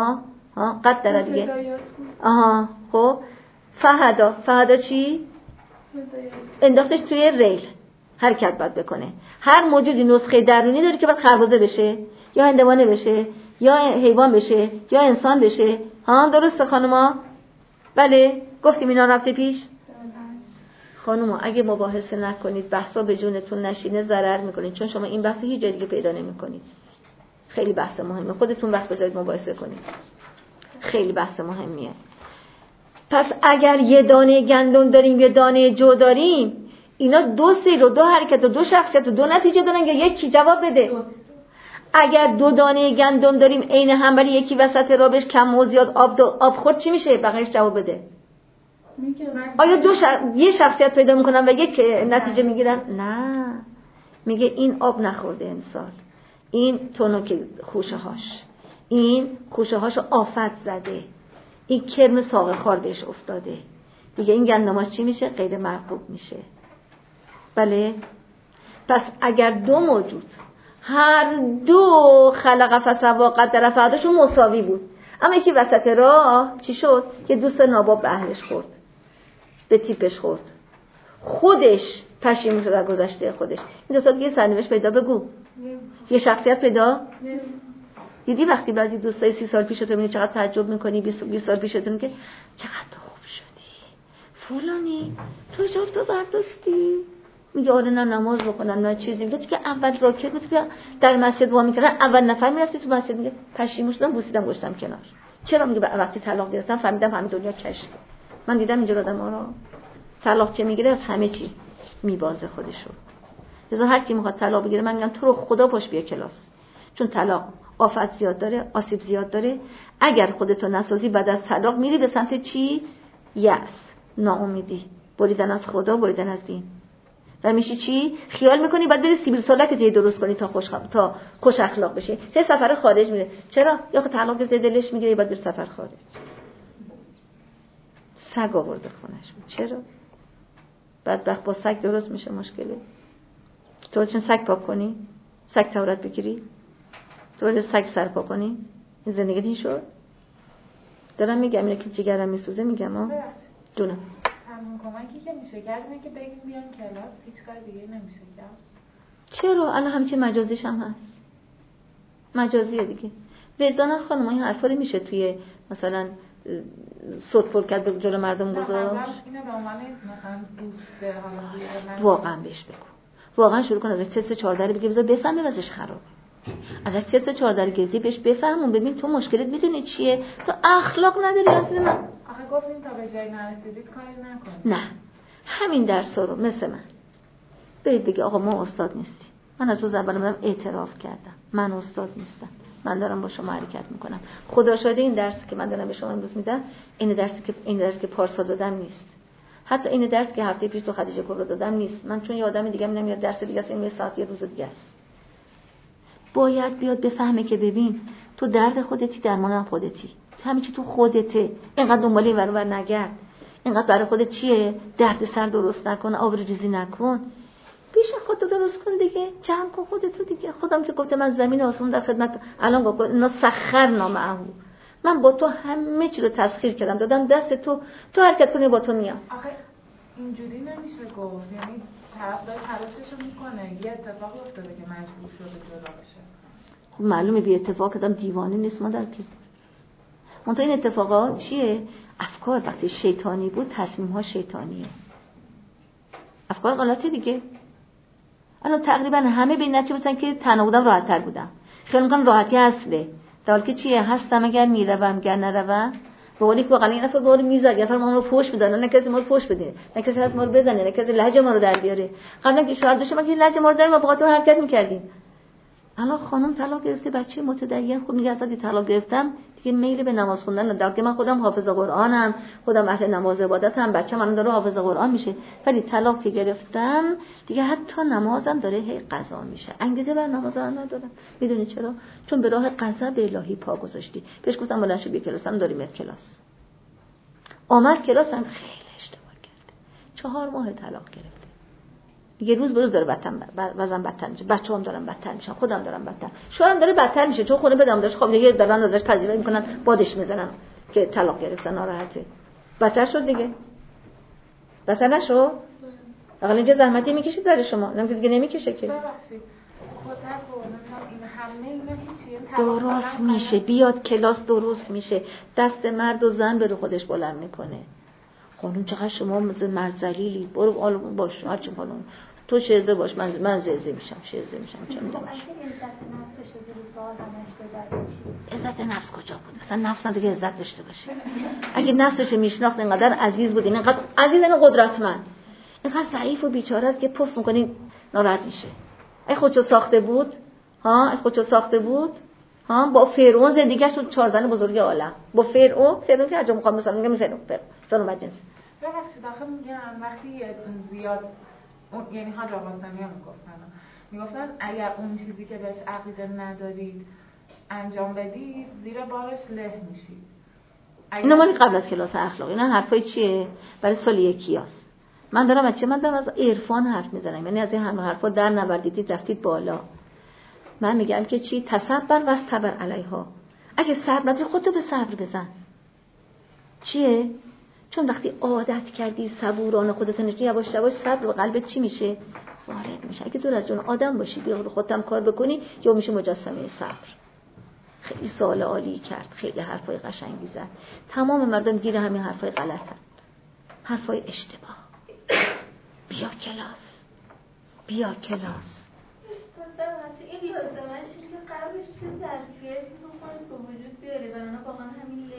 قدره دیگه. خب فهدا چی؟ انداختش توی ریل، حرکت باید بکنه. هر موجودی نسخه درونی داره که باید خربزه بشه، یا هندوانه بشه، یا حیوان بشه، یا انسان بشه. درسته خانوما؟ بله. گفتیم اینا رفته پیش. خانوما اگه مباحثه نکنید، بحثا به جونتون نشینه، ضرر میکنید، چون شما این بحثو هیچ جای دیگه پیدا نمیکنید. خیلی بحث مهمه، خودتون وقت بذارید مباحثه کنید. خیلی بحث مهمیه. پس اگر یه دانه گندم داریم، یه دانه جو داریم، اینا دو سیر و دو حرکت و دو شخصیت و دو نتیجه دارن یا یکی؟ جواب بده. اگر دو دانه گندم داریم عین هم ولی یکی وسط رابش کم و زیاد آب خورد چی میشه؟ بقیه‌اش جواب بده. آیا یه شخصیت پیدا میکنن و یک نتیجه میگیرن؟ نه. میگه این آب نخورده امسال، این تونک خوشه هاش، این خوشه هاشو آفت زده، این کرم ساقه خار بهش افتاده، دیگه این گندماش چی میشه؟ غیر مرغوب میشه. بله. پس اگر دو موجود هر دو خلق فسوا قدر فهداشون مساوی بود، اما یکی وسط راه چی شد؟ که دوست ناباب به اهلش خورد، به تیپش خورد، خودش پشیمون شد از گذشته خودش. این دوتا دیگه سرنوشت پیدا بگو. یه شخصیت پیدا دیدی وقتی بعضی دوستای 30 سال پیشت میبینی چقدر تعجب میکنی، 20 سال پیشتون که چقدر خوب شدی فلانی، تو جور تو برداشتی، میگه آره نه نماز بکنم نه چیزی. میگه تو که اول راکت بود که در مسجد دعا میکردن، اول نفر میرفتی تو مسجد. میگه پشیمون شدم، بوسیدم گشتم کنار. چرا؟ میگه وقتی طلاق گرفتم فهمیدم همه دنیا کشته. من دیدم اینجور آدم‌ها رو طلاق که میگیره از همه چی میبازه خودشو. لذا هر کی میخواد طلاق بگیره من میگم تو رو خدا پاش بیا کلاس، چون طلاق آفت زیاد داره، آسیب زیاد داره. اگر خودتو نسازی بعد از طلاق میری به سمت چی؟ یأس، ناامیدی، بریدن از خدا، بریدن از دین. و میشی چی؟ خیال میکنی بعد بری سیبیل سالک درست کنی تا خوش اخلاق بشی. هی سفر خارج میره. چرا؟ یا خود طلاق گرفته دلش میگیره بعد بره سفر خارج. سگ آورده خونش. چرا؟ بعد با سگ درست میشه مشکلی. تو چون سگ پاک کنی؟ سگ تورات بگیری؟ تو ولی سگ سر پاک کنی؟ این زندگی این شد؟ دارم میگم اینه که جگرم میسوزه میگم ها؟ جونم. همون کمکی که میشه کرد اینه که بگیم بیان کلاس، هیچ کار دیگه نمیشه کرد. چرا؟ الان همچه مجازیش هم هست. مجازیه دیگه. وجدان خانم این حرفا رو میشه توی مثلا صوت پر کرد به جلو مردم گذاشت؟ اینه به عنوان مثلا دوست حالا واقعا بهش بگو. واقعا شروع کن ازش تست 14 رو بگی بذار بفهمه ازش خرابه. ازش تست 14 رو گرفتی بهش بفهمون، ببین تو مشکلت میدونی چیه؟ تو اخلاق نداری عزیز من. آخه گفتین تا به جای نرسیدید کاری نکنید. نه. همین درسا رو مثل من برید بگی آقا ما استاد نیستیم. من از روز اول اومدم اعتراف کردم. من استاد نیستم. من دارم با شما حرکت میکنم. خدا شاهده این درسی که من دارم به شما امروز میدم این درسی که پارسال دادم نیست. حتی این درس که هفته پیش تو خدیجه کبرا دادم نیست. من چون یه آدم دیگه نمیاد درس دیگه است، این یه ساعت یه روز دیگه است. باید بیاد بفهمه که ببین تو درد خودتی، درمان خودتی. همین چی تو خودته. اینقدر دنبال این ور اون ور نگرد. اینقدر برای خودت چیه؟ درد سر درست نکن، آبروریزی نکن. بیش خودتو درست کن دیگه. جمع کن خودتو دیگه. خودم که گفته من زمین آسمون در خدمت. الان گفت اینا سخرنا معه. من با تو همه چی رو تسخیر کردم، دادم دست تو حرکت کنی با تو میام. آخه اینجوری نمیشه گفت، یعنی طرف داره تلاششو میکنه، یه اتفاق افتاده که مجبور شده جدا بشه. خب معلومه بی اتفاق کردم دیوانه نیست مادر که. منتها این اتفاقات چیه؟ افکار وقتی شیطانی بود تصمیم‌ها شیطانیه. افکار غلطه دیگه. الان تقریبا همه به این نتیجه رسیدن که تنها بودم راحت‌تر بودم. خیال می‌کنم راحتی اصله. در حالی که چیه؟ هستم اگر میروم گر نروم. به قولی که واقعا این نفر به قول میذاره، یه نفر ما رو پوش میدن، نه کسی ما رو پوش بده، نه کسی از ما رو بزنه، نه کسی لهجه ما رو در بیاره. قبلا که شوهر داشتم که لهجه ما رو داریم ما با خاطر حرکت می‌کردیم. الان خانم طلاق گرفته، بچه متدین، خب میگه اصلا طلاق گرفتم دیگه میل به نماز خوندن ندارم که من خودم حافظ قرآنم، خودم اهل نماز عبادتم، بچه‌م الان داره حافظ قرآن میشه، ولی طلاق که گرفتم دیگه حتی نمازم داره هی قضا میشه. انگیزه بر نماز ندارم. میدونی چرا؟ چون به راه غضب الهی پا گذاشتی. بهش گفتم بلند شو بیا کلاسم، داریم کلاس. آمد کلاس هم خیلی اشتباه کرده. 4 ماه طلاق گرفته. یه روز به روز داره وزن بدتر میشه، بچه‌ام دارن بدتر میشن، خودم دارم بدتر، شوهرم داره بدتر میشه، چون خونه بدم داشت خب دیگه دارن ازش پذیرایی میکنن، بادش میزنن که طلاق گرفتن، ناراحته. بدتر شد دیگه. بدتر نشد؟ اقل اینجا زحمتی میکشید برای شما، نمیگه دیگه نمیکشه که. ببخشید. این همه اینا هیچی. درست میشه، بیاد کلاس درست میشه. دست مرد و زن به رو خودش بلند میکنه. خانم چقدر شما مرد ذلیلی، برو حالا باش هر چی خانم تو شزه باش، من ززه میشم، شزه میشم، چه میدونم. عزت نفس کجا بود؟ اصلا نفس نداره عزت داشته باشه. اگه نفسش میشناخت اینقدر عزیز بود، اینقدر عزیز، اینقدر قدرتمند، اینقدر ضعیف و بیچاره است که پف میکنی ناراحت میشه. اگه خودشو ساخته بود، با فرعون زندگیش شد 4 زن بزرگ عالم. با فرعون که هر جا میخوام مثلا میگم فرعون مجنس. ببخشید آخه میگم وقتی زیاد یعنی حاج آقا سمیه میگفتن اگر اون چیزی که بهش عقیده ندارید انجام بدید زیر بارش له میشید. اینا مالی قبل از کلاس اخلاق. اینا حرفای چیه؟ برای سال یکیاست. من دارم از عرفان حرف میزنم، یعنی از این حرفا در نوردید رفتید بالا. من میگم که چی؟ تصبر و استبر علیها. اگه صبر نداری خودتو به صبر بزن. چیه؟ چون وقتی عادت کردی صبورانه خودت نشونی، یواش یواش صبر و قلبت چی میشه؟ وارد میشه. اگه دور از جون آدم باشی بیا خودت هم کار بکنی، یا میشه مجسمه صبر. خیلی سوال عالی کرد، خیلی حرفای قشنگی زد. تمام مردم گیر همین حرفای غلطن، حرفای اشتباه. بیا کلاس، بیا کلاس. این لازمش این که قبلش چه ظرفیتی تو خودت به وجود بیاری و اونا واقعا همین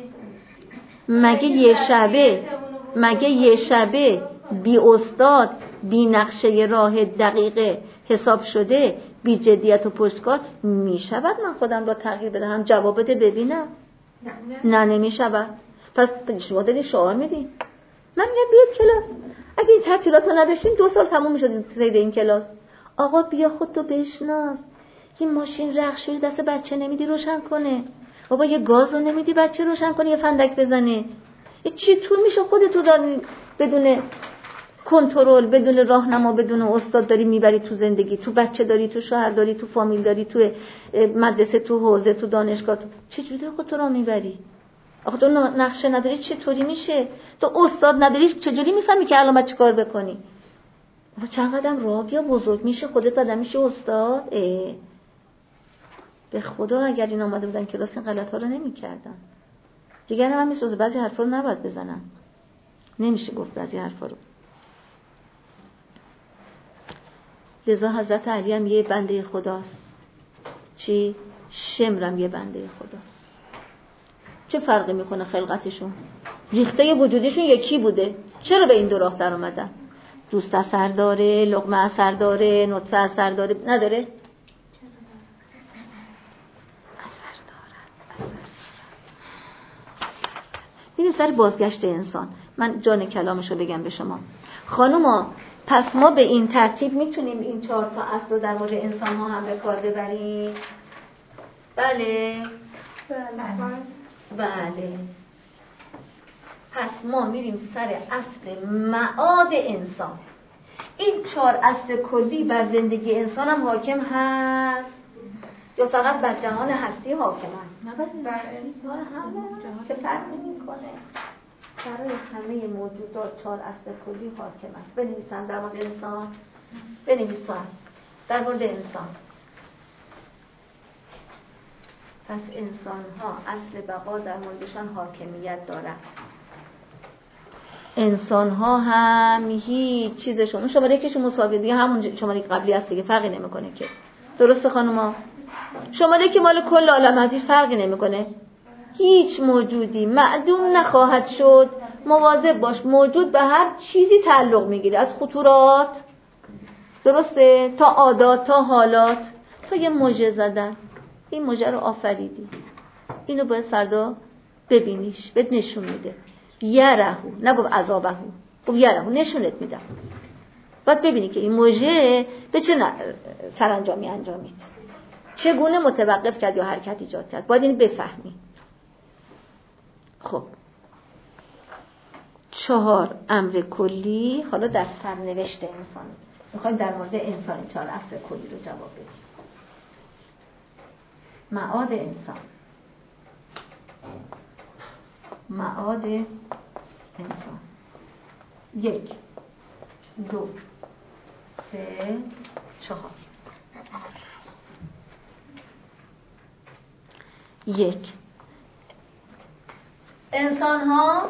مگه یه شبه بی استاد بی نقشه راه دقیقه حساب شده بی جدیت و پشتکار میشود من خودم را تغییر بدهم؟ جوابت ببینم. نه نمیشود. پس شما داری شعار میدین. من میگم بیاد کلاس. اگه این تعطیلات رو نداشتیم 2 سال تموم میشد سید این کلاس. آقا بیا خودتو بشناس. یه ماشین رخشوری دست بچه نمیدی روشن کنه. بابا یه گاز رو نمیدی بچه روشن کنه، یه فندک بزنه. چطور میشه خودتو داری بدون کنترل، بدون راهنما، بدون استاد داری میبری تو زندگی، تو بچه داری، تو شوهر داری، تو فامیل داری، تو مدرسه، تو حوزه، تو دانشگاه، چجوری خودت رو میبری؟ آخه تو نقشه نداری چطوری میشه؟ تو استاد نداری چجوری میفهمی که الان باید چیکار بکنی؟ و چند قدم راه بیا، بزرگ میشه خودت آدم میشه استاد. به خدا اگر این آمده بودن کلاس این غلط‌ها رو نمی‌کردن. دیگه من میسوزه بعضی حرفا رو نباید بزنم. نمیشه گفت بعضی حرفا رو. لذا حضرت علی هم یه بنده خداست. چی؟ شمرم یه بنده خداست. چه فرقی میکنه خلقتشون؟ ریخته وجودشون یکی بوده. چرا به این دو راه در اومدن؟ دوست اثر داره، لقمه اثر داره، نطفه اثر داره، نداره؟ اثر داره. میریم سر بازگشت انسان. من جان کلامشو بگم به شما خانوما. پس ما به این ترتیب میتونیم این 4 تا اصل رو در مورد انسان ها هم به کار ببریم؟ بله. پس ما میریم سر اصل معاد انسان. این 4 اصل کلی بر زندگی انسان هم حاکم هست یا فقط بر جهان هستی حاکم هست؟ نه بر انسان هم. چه فرقی میکنه؟ برای همه موجودات 4 اصل کلی حاکم است. بنویسن در مورد انسان. بنویسن در مورد انسان. پس انسان ها اصل بقا در موردشان حاکمیت دارد. انسان ها هم هیچ چیزشون شماره که شما مساوی دیگه همون شماره قبلی است دیگه، فرقی نمیکنه که. درسته خانوما؟ شماره که مال کل عالم هست فرقی نمیکنه. هیچ موجودی معدوم نخواهد شد. مواظب باش، موجود به هر چیزی تعلق میگیره، از خطورات، درسته، تا عادات، تا حالات، تا یه مژه زدن. این مژه رو آفریدی، اینو باید فردا ببینیش، بهت نشون میده. یرهو، نگو عذابهو، خب یرهو نشونت میدم. باید ببینی که این مژه به چه سرانجامی انجامید، چگونه متوقف کرد یا حرکت ایجاد کرد. باید این بفهمی. خب 4 امر کلی. حالا در سرنوشت انسان میخوایم در مورد انسان 4 اصل کلی رو جواب بدیم. معاد انسان. معاد انسان 1 2 3 4. 1 انسان ها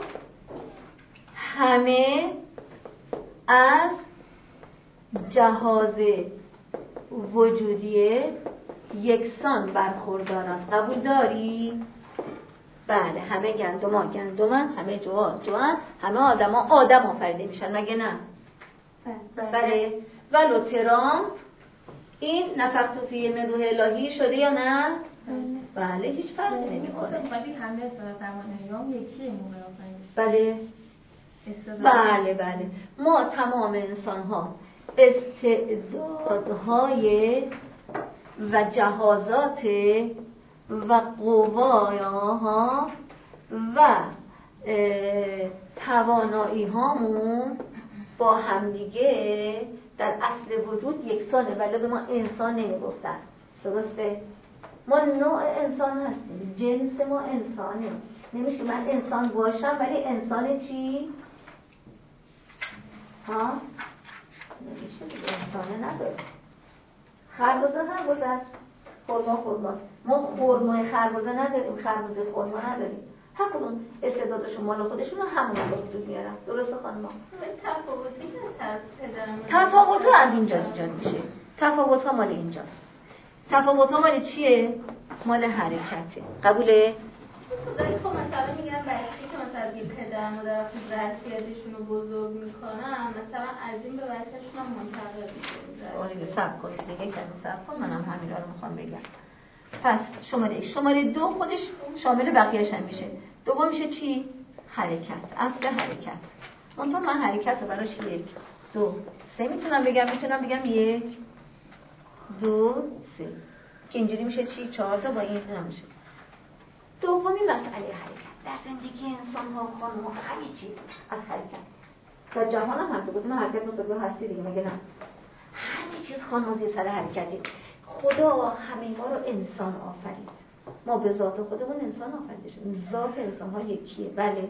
همه از جهاز وجودی یکسان برخوردارند. قبول داری؟ بله. همه گندما گندمن، همه جوان، همه آدم آفریده میشن، مگه نه؟ بله. ولو ترام این نفخت فیه من روح الهی شده یا نه؟ بله. هیچ فرقی نمیکنه. ولی همه استاد یکیه موقع بله. بله. ما تمام انسان ها استعدادهای و جهازات و قواها و توانایی هامون با همدیگه در اصل وجود یکسانه، ولی به ما انسان نمیگفتن. درسته؟ ما نوع انسان هستیم، جنس ما انسانه. نمیشه من انسان باشم ولی انسان چی؟ ها؟ نمیشه دیگه، انسانه نداره. خربزه است، خرماست. ما خرمای خربزه نداریم، خربزه خرما نداریم. هر کدوم استعدادشون مال خودشون رو همون رو وجود میارن. درسته خانم؟ تفاوت ها از اینجا ایجاد میشه. تفاوت ها مال اینجاست. تفاوت ها مال چیه؟ مال حرکته. قبوله؟ خب مثلا میگم بچه‌ای که مثلا یه پدر مادر خود ظرفیتشون رو بزرگ میکنن، مثلا از این به بچه‌شون هم منتقل میشه. آره صبر کنید دیگه، کمی صبر کن، منم همین رو میخوام بگم. پس شماره 2 خودش شامل بقیه‌اش هم میشه. دوم میشه چی؟ حرکت. اصل حرکت. منتها من حرکت رو براش 1 2 3 میتونم بگم 1 2 3 که اینجوری میشه چی؟ 4 تا با این نمیشه. دومی مسئله حرکت. در زندگی انسان ها خانم ها خیلی چیز از حرکت. در جهان هم همطور گفتم حرکت مسابقه هستی دیگه، مگه نه؟ هر چیز خانم زیر سر حرکتی. خدا همه ما رو انسان آفرید. ما به ذات خودمون انسان آفریده شدیم. ذات انسان ها یکیه. بله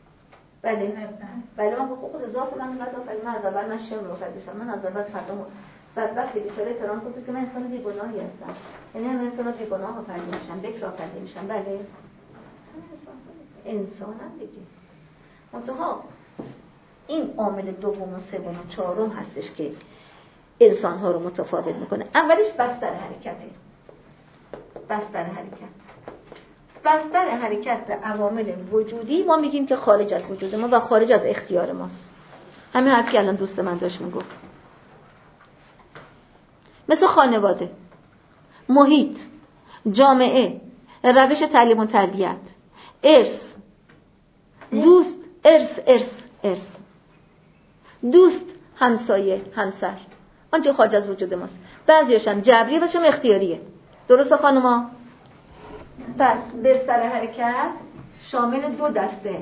من خود ذات من آفرید. من از اول من شم رو آفریده شدم. من از اول فردام بدبختی بیچاره تهران گفت که من انسان بیگناهی هستم. یعنی من انسان بیگناه آفریده میشم، بکر آفریده میشم. بله انسانم دیگه. منتها این عامل دوم و سوم و چهارم هستش که انسان‌ها رو متفاوت میکنه. اولیش بستر حرکته. بستر حرکت به عوامل وجودی ما میگیم که خارج از وجود ما و خارج از اختیار ماست. همین حرفی که الان دوست من داشت میگفت. مثل خانواده، محیط، جامعه، روش تعلیم و تربیت، ارث، دوست، ارث، دوست، همسایه، همسر، آنچه خارج از وجود ماست. بعضیش هم جبریه و هم اختیاریه. درسته خانوما؟ پس بستر حرکت شامل 2 دسته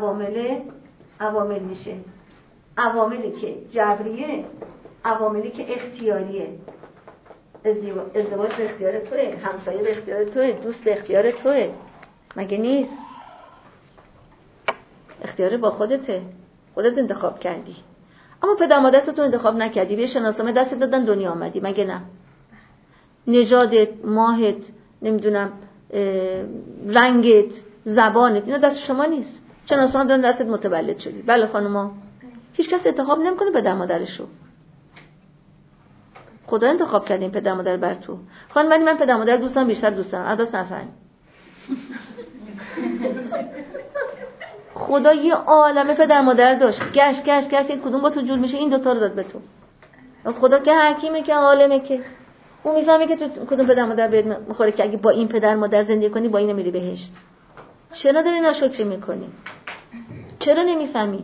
عوامل میشه. عواملی که جبریه، عواملی که اختیاریه. ازدواج به اختیار توئه، همسایه به اختیار توئه، دوست به اختیار توئه. مگه نیست؟ اختیار با خودته. خودت انتخاب کردی. اما پدر مادرت تو انتخاب نکردی. به شناسنامه دست دادن دنیا آمدی. مگه نه؟ نژادت، ماهت، نمیدونم رنگت، زبانت، اینا دست شما نیست. شناسنامه دادن دستت متولد شدی. بله خانوما. هیچ کس انتخاب نمیکنه پدر مادرشو. خدا انتخاب کرده این پدر مادر بر تو. خانم ولی من پدر مادر دوستم بیشتر دوستم. عداس نفهم. خدا یه عالمه پدر مادر داشت. گشت این کدوم با تو جور میشه، این 2 تا رو داد به تو. خدا که حکیمه که عالمه که اون میفهمه که تو کدوم پدر مادر بهت میخوره که اگه با این پدر مادر زندگی کنی با این نمیری بهشت. چرا داری ناشکری میکنی؟ چرا نمیفهمی؟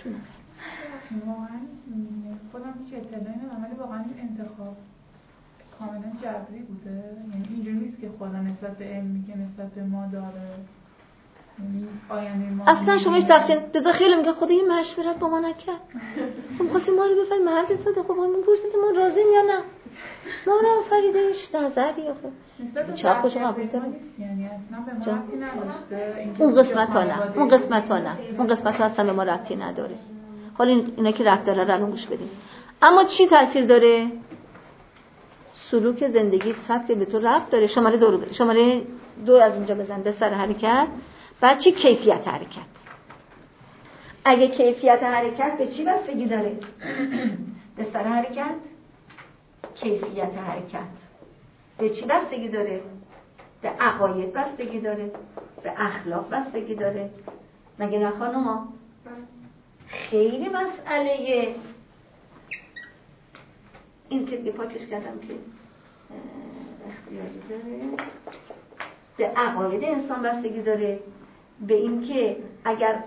خودم هیچ اطلاعی ندارم ولی واقعا این انتخاب کاملا جبری بوده. یعنی اینجوری نیست که خدا نسبت به علمی که نسبت به ما داره، یعنی آینده ما اصلا شما هیچ تقصیر بذار خیلی میگه خدا این مشورت با ما نکرد. خب خواستیم ما رو بفرمایید مرد صادق، خب ما پرسید ما راضیم یا نه؟ ما رو آفریده هیچ نظری آخه چرا خوش قبول دارم؟ یعنی اصلا به ما ربطی نداشته. اون قسمت ها اصلا به ما ربطی نداره. حالا اینا که ربط داره رو گوش بدیم. اما چی تاثیر داره؟ سلوک زندگی سبک به تو ربط داره. شماره 2 از اینجا بزن. بستر حرکت. بعد چی؟ کیفیت حرکت. اگه کیفیت حرکت به چی بستگی داره؟ بستر حرکت کیفیت حرکت به چی بستگی داره؟ به عقاید بستگی داره، به اخلاق بستگی داره. مگه نه خانوما؟ خیلی مسئله این که پاکش کردم که اختیاری داره، به عقاید انسان بستگی داره، به این که اگر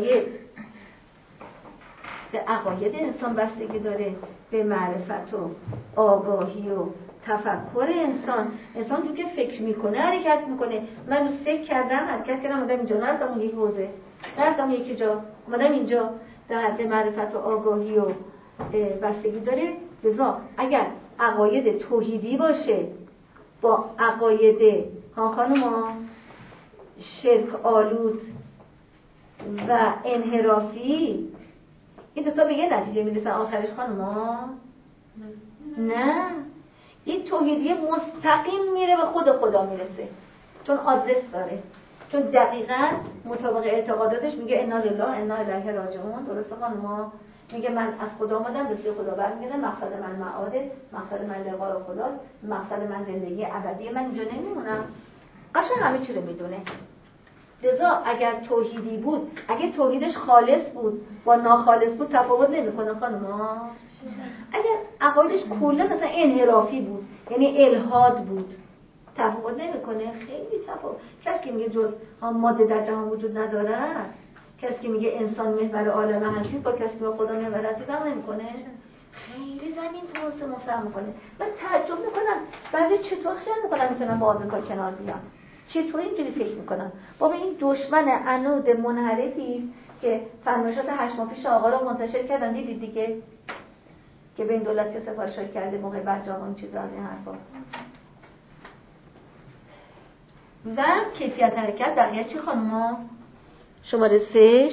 به عقاید انسان بستگی داره، به معرفت و آگاهی و تفکر انسان تو که فکر میکنه حرکت میکنه. من روز فکر کردم حرکت کردم، اومدم اینجا، نرفتم اون یک حوزه، نرفتم یکی جا، اومدم اینجا. در حد معرفت و آگاهی و بستگی داره. لذا اگر عقاید توحیدی باشه با عقاید خانوما شرک آلود و انحرافی، این دوتا به یه نتیجه میرسن آخرش خانوما؟ نه، این توحیدی مستقیم میره به خود خدا میرسه، چون آدرس داره. چون دقیقاً مطابق اعتقاداتش میگه انا لله انا الیه راجعون. درسته خانوما؟ میگه من از خدا آمدم به سوی خدا برمیگردم، مقصد من معاده، مقصد من لقاء خداست، مقصد من زندگی ابدی، من اینجا نمیمونم. قشنگ همه چی رو میدونه. لذا اگر توحیدی بود، اگه توحیدش خالص بود با ناخالص بود تفاوت نمیکنه خانوما. اگر عقایدش کلا مثلا انحرافی بود یعنی الحاد بود تفاوت نمیکنه. خیلی تفاوت. کسی که میگه جز ماده در جهان وجود نداره، کسی که میگه انسان محور عالم هستی با کسی که خدا محور هستی فرق نمیکنه. خیلی زمین تو واسه فرق میکنه. من تعجب میکنم بعضی چطور خیال میکنن میتونن با آمریکا کنار بیان. چطور اینجوری فکر میکنن؟ بابا این دشمن عنود منحرفی که فرمایشات 8 ماه پیش آقا رو منتشر کردن، دیدید دیگه که به این دولت سفارشات کرده موقع برجام چیزا از این حرفا. و کیفیت حرکت بقیه چی خانوما؟ شماره 3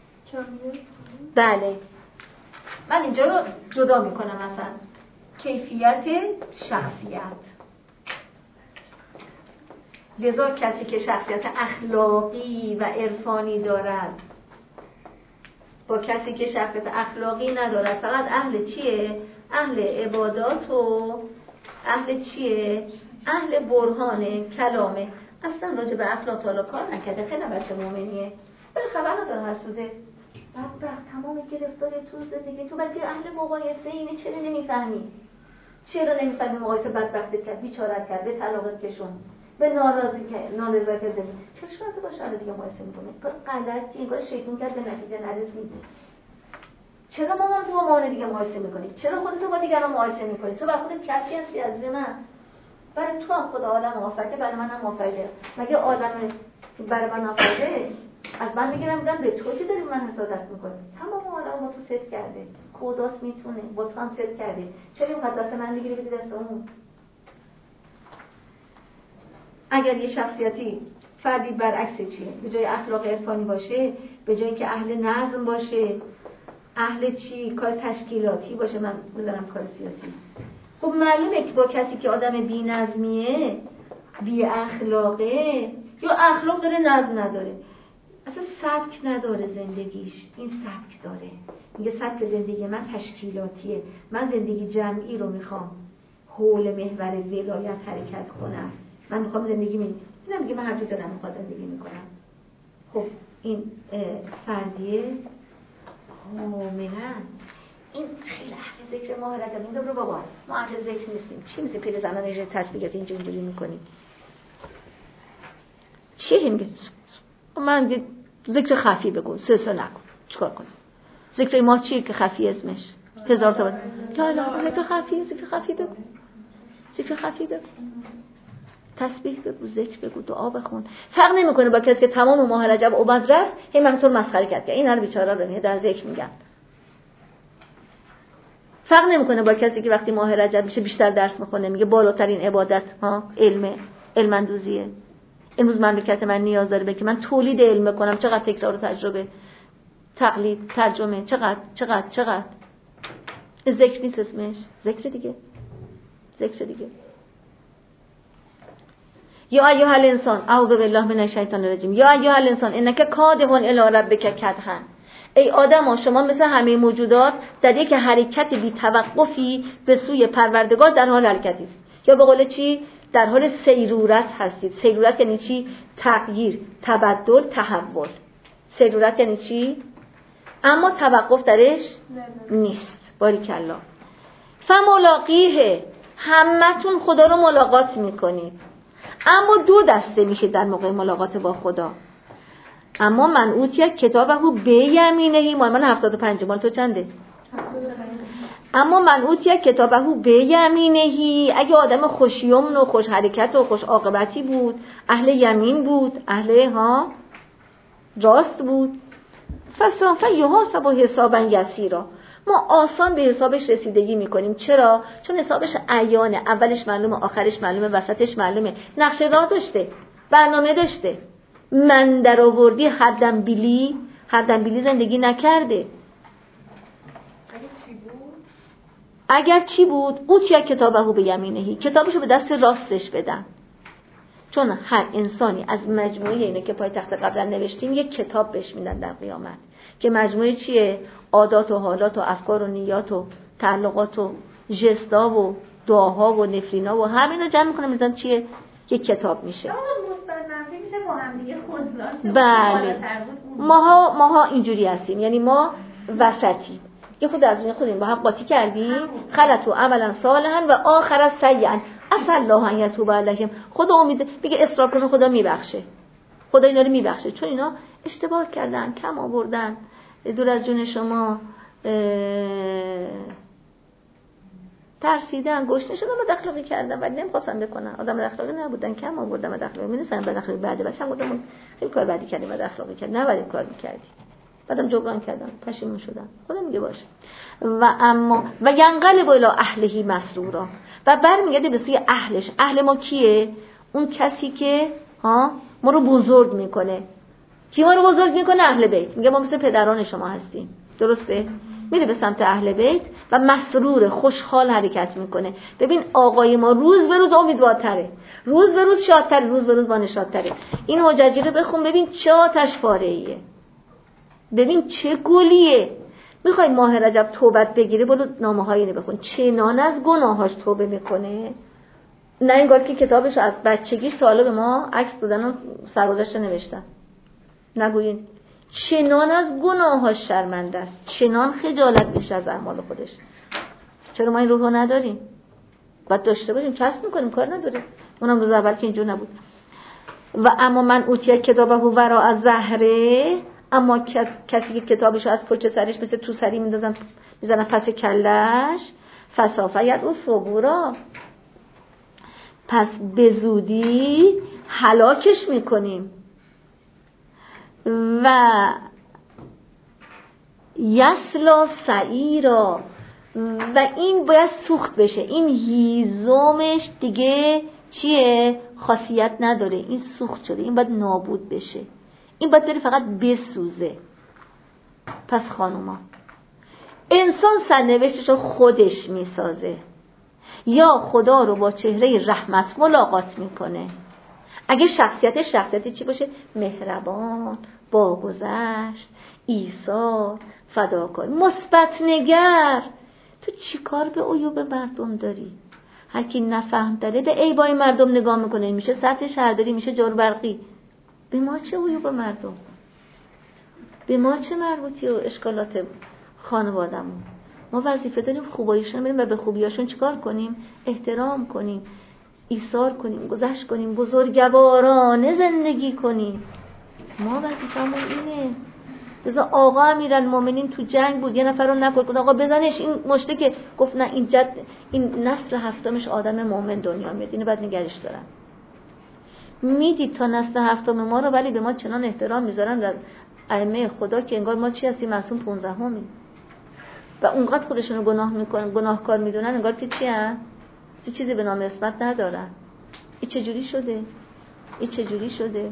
بله من اینجا رو جدا میکنم. مثلا کیفیت شخصیت، لذا کسی که شخصیت اخلاقی و عرفانی دارد با کسی که شخصیت اخلاقی ندارد فقط اهل چیه؟ اهل عبادات و اهل چیه؟ اهل برهانه کلامه. اصلا راجع به اخلاق تعالی کار نکرده. خیلی بچه مومنیه ولی خبر نداره حسوده بدبخت تمام گرفتار تو زندگی تو. بلکه اهل مقایسه اینه. چرا نمیفهمی؟ چرا نمیفهمی مقایسه بدبخت کرد، بیچارت کرد، به طلاقت کشون، به نارضایت زندگی. چرا شاید باشه حالا دیگه مقایسه میکنه؟ کار غلطی، انگار شیطون کرد به نتیجه نرسیدی. چرا مامان تو با مامان دیگه مقایسه میکنی؟ چرا خودت با دیگران مقایسه میکنی؟ تو بر خودت کسی هستی عزیز من. برای تو هم خدا عالم آفریده، برای من هم آفریده. مگه عالم برای من آفریده؟ از من میگیرم میگم به تو که داری من حسادت میکنی. تمام عالم با تو ست کرده. خداست میتونه با تو هم ست کرده. چرا این دست من میگیری بدی دست اون؟ اگر یه شخصیتی فردی برعکس چیه؟ به جای اخلاق عرفانی باشه، به جای که اهل نظم باشه، اهل چی؟ کار تشکیلاتی باشه، من بذارم کار سیاسی. خب معلومه که با کسی که آدم بی نظمیه، بی اخلاقه، یا اخلاق داره نظم نداره، اصلا سبک نداره زندگیش. این سبک داره. میگه سبک زندگی من تشکیلاتیه. من زندگی جمعی رو میخوام. حول محور ولایت حرکت کنم. من میخوام زندگی اینم میگه من هر جور دلم میخواد زندگی میکنم. خب این فردیه کاملا این خیلی اهل ذکر ماه رجب. این رو بابا ما اهل ذکر نیستیم. چی مثل پیر زنان ایجاد تسبیحات اینجوری میکنیم؟ چی میگه؟ من ذکر خفی بگو، سه نکن. چیکار کنم؟ ذکر ما چیه که خفی اسمش؟ 1000 تا لا ذکر خفی بگو. ذکر خفی بگو. تسبیح بگو، ذکر بگو، دعا بخون. فرق نمیکنه با کسی که تمام ماه رجب اومد رفت هی من تو مسخره کرد. این هر بیچاره رو در ذکر میگن. فرق نمیکنه با کسی که وقتی ماه رجب میشه بیشتر درس میخونه، میگه بالاترین عبادت علم اندوزیه. امروز مملکت من نیاز داره به که من تولید علم کنم. چقدر تکرار و تجربه، تقلید، ترجمه، چقدر ذکر نیست اسمش؟ ذکر دیگه. یا ایها الانسان اعوذ بالله من الشیطان الرجیم یا ایها الانسان انک کادح الی ربک کدحا. ای آدم شما مثل همه موجودات در یک حرکت بی توقفی به سوی پروردگار در حال حرکتی است. یا به قول چی؟ در حال سیرورت هستید. سیرورت یعنی چی؟ تغییر، تبدل، تحول. سیرورت یعنی چی؟ اما توقف درش نیست. باریکالله. فملاقیه، همتون خدا رو ملاقات میکنید. اما دو دسته میشه در موقع ملاقات با خدا. اما من اوتیه کتابهو به یمینهی، مال 75 مال تو چنده؟ اما من اوتیه کتابهو به یمینهی، اگه آدم خوشیمن و خوش حرکت و خوش عاقبتی بود، اهل یمین بود، اهل راست بود، فسوف یحاسب حسابا یسیرا، ما آسان به حسابش رسیدگی میکنیم. چرا؟ چون حسابش عیانه، اولش معلومه، آخرش معلومه، وسطش معلومه، نقشه راه داشته، برنامه داشته. من در آوردی هر دنبیلی زندگی نکرده. اگر چی بود؟ اوتیا کتابهو به یمینهی، کتابشو به دست راستش بدن. چون هر انسانی از مجموعه اینو که پای تخت قبلا نوشتیم یک کتاب بهش میدن در قیامت که مجموعه چیه؟ عادات و حالات و افکار و نیات و تعلقات و ژستا و دعاها و نفرینا و همین رو جمع میکنه میدن چیه؟ یک کتاب میشه. میشه با هم دیگه خودلاشیم. بله ماها اینجوری هستیم، یعنی ما وسطی یه خود از اون خودیم با هم قاطی کردیم خلطو عملا صالحا و آخر سیئا عسى الله ان یتوب علیهم. خدا امید میگه اصرار کنه خدا میبخشه، خدا اینا رو میبخشه چون اینا اشتباه کردن، کم آوردن، دور از جون شما ترسیدن، گشنه شدن، بداخلاقی کردن ولی نمیخواستن بکنن. آدم بداخلاقی نبودن، کم آوردن بداخلاقی. میدونن بداخلاقی بعد بچه‌م گفتم خیلی کار بدی کردیم، بداخلاقی کردیم، نباید این کار می‌کردی. بعدم جبران کردم، پشیمون شدم. خدا میگه باشه. و اما و ینقلب الی اهله مسرورا، و برمیگرده به سوی اهلش. اهل ما کیه؟ اون کسی که ما رو بزرگ میکنه. کی ما رو بزرگ میکنه؟ اهل بیت. میگه ما مثل پدران شما هستیم. درسته؟ میره به سمت اهل بیت و مسرور، خوشحال حرکت میکنه. ببین آقای ما روز به روز امیدوارتره، روز به روز شادتره، روز به روز با نشاطتره. این حججی رو بخون ببین چه آتش پاره‌ایه، ببین چه گلیه. میخوای ماه رجب توبت بگیره برو نامه‌های اینو بخون. چنان از گناهاش توبه میکنه، نه انگار که کتابش از بچگیش تا حالا به ما عکس دادن و سرگذشته نوشتن. نگوین چنان از گناهاش شرمنده است، چنان خجالت میشه از اعمال خودش. چرا ما این روحو نداریم؟ باید داشته باشیم، کسب میکنیم، کار نداره. اونم روز اول که اینجور نبود. و اما من اوتیه کتابه ورا از زهره، اما کسی که کتابشو از پشت سرش مثل تو سری میزنن پس کلش، فسافیت او صبورا، پس به زودی هلاکش میکنیم. و یسلا سعیرا، و این باید سوخت بشه. این هیزمش دیگه چیه؟ خاصیت نداره، این سوخت شده، این باید نابود بشه، این باید بره فقط بسوزه. پس خانوما، انسان سرنوشتشو خودش میسازه یا خدا رو با چهره رحمت ملاقات میکنه. اگه شخصیتی چی باشه؟ مهربان، باگذشت، ایثار، فداکار، مثبت نگر. تو چی کار به عیوب مردم داری؟ هر کی نفهم داره به عیبای مردم نگاه میکنه، میشه سطح شهرداری، میشه جاربرقی. به ما چه عیوب مردم؟ به ما چه مربوطی و اشکالات خانوادمون؟ ما وظیفه داریم خوباییشون بریم و به خوبیاشون چیکار کنیم؟ احترام کنیم، ایثار کنیم، گذشت کنیم، بزرگوارانه زندگی کنیم. ما وظیفه‌مون اینه. لذا آقا امیرالمومنین تو جنگ بود، یه نفر رو نکرد، گفت آقا بزنش. این مشته که گفت نه، این نسل هفتمش آدم مومن دنیا میاد، اینو بعد نگرش دارن. میدید تا نسل هفتم ما رو، ولی به ما چنان احترام میذارن و ائمه خدا که انگار ما چی هستیم؟ معصوم 15 و اونقدر خودشونو گناه میکنن، گناهکار میدونن، انگار که چی هستن؟ چیزی به نام اسمت ندارن. این چجوری شده؟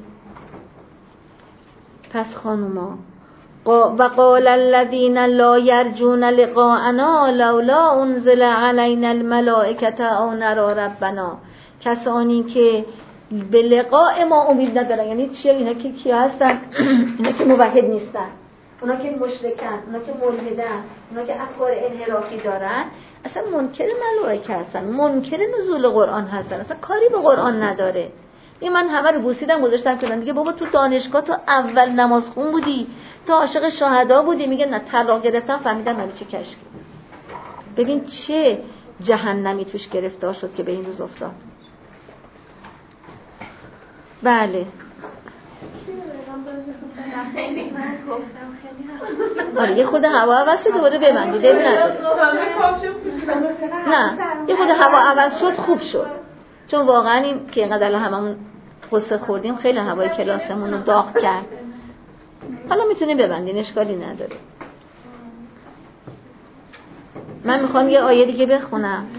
پس خانوما، و قال الذين لا يرجون لقاءنا لولا انزل علينا الملائكه او نرى ربنا، کسانی که به لقاء ما امید ندارن. یعنی چیه؟ اینا که کی هستن؟ اینا که موحد نیستن، اونا که مشرکن، اونا که ملحدن، اونا که افکار انحرافی دارن، اصلا منکر ملائکه هستن، منکر نزول قرآن هستن، اصلا کاری به قرآن نداره. این من همه رو بوسیدم گذاشتم کنم. میگه بابا تو دانشگاه تو اول نماز خون بودی، تو عاشق شهدا بودی. میگه نه، طلاق گرفتم فهمیدم من چه کشکی. ببین چه جهنمی توش گرفتار شد که به این روز افتاد. بله آره، یه خورده هوا عوض شد دوباره ببندید، دل نداره. نه، یه خورده هوا عوض شد خوب شد، چون واقعا این که اینقدر هممون قصه خوردیم خیلی هوای کلاسمون رو داغ کرد. حالا میتونیم ببندین، اشکالی نداره. من میخوام یه آیه دیگه بخونم.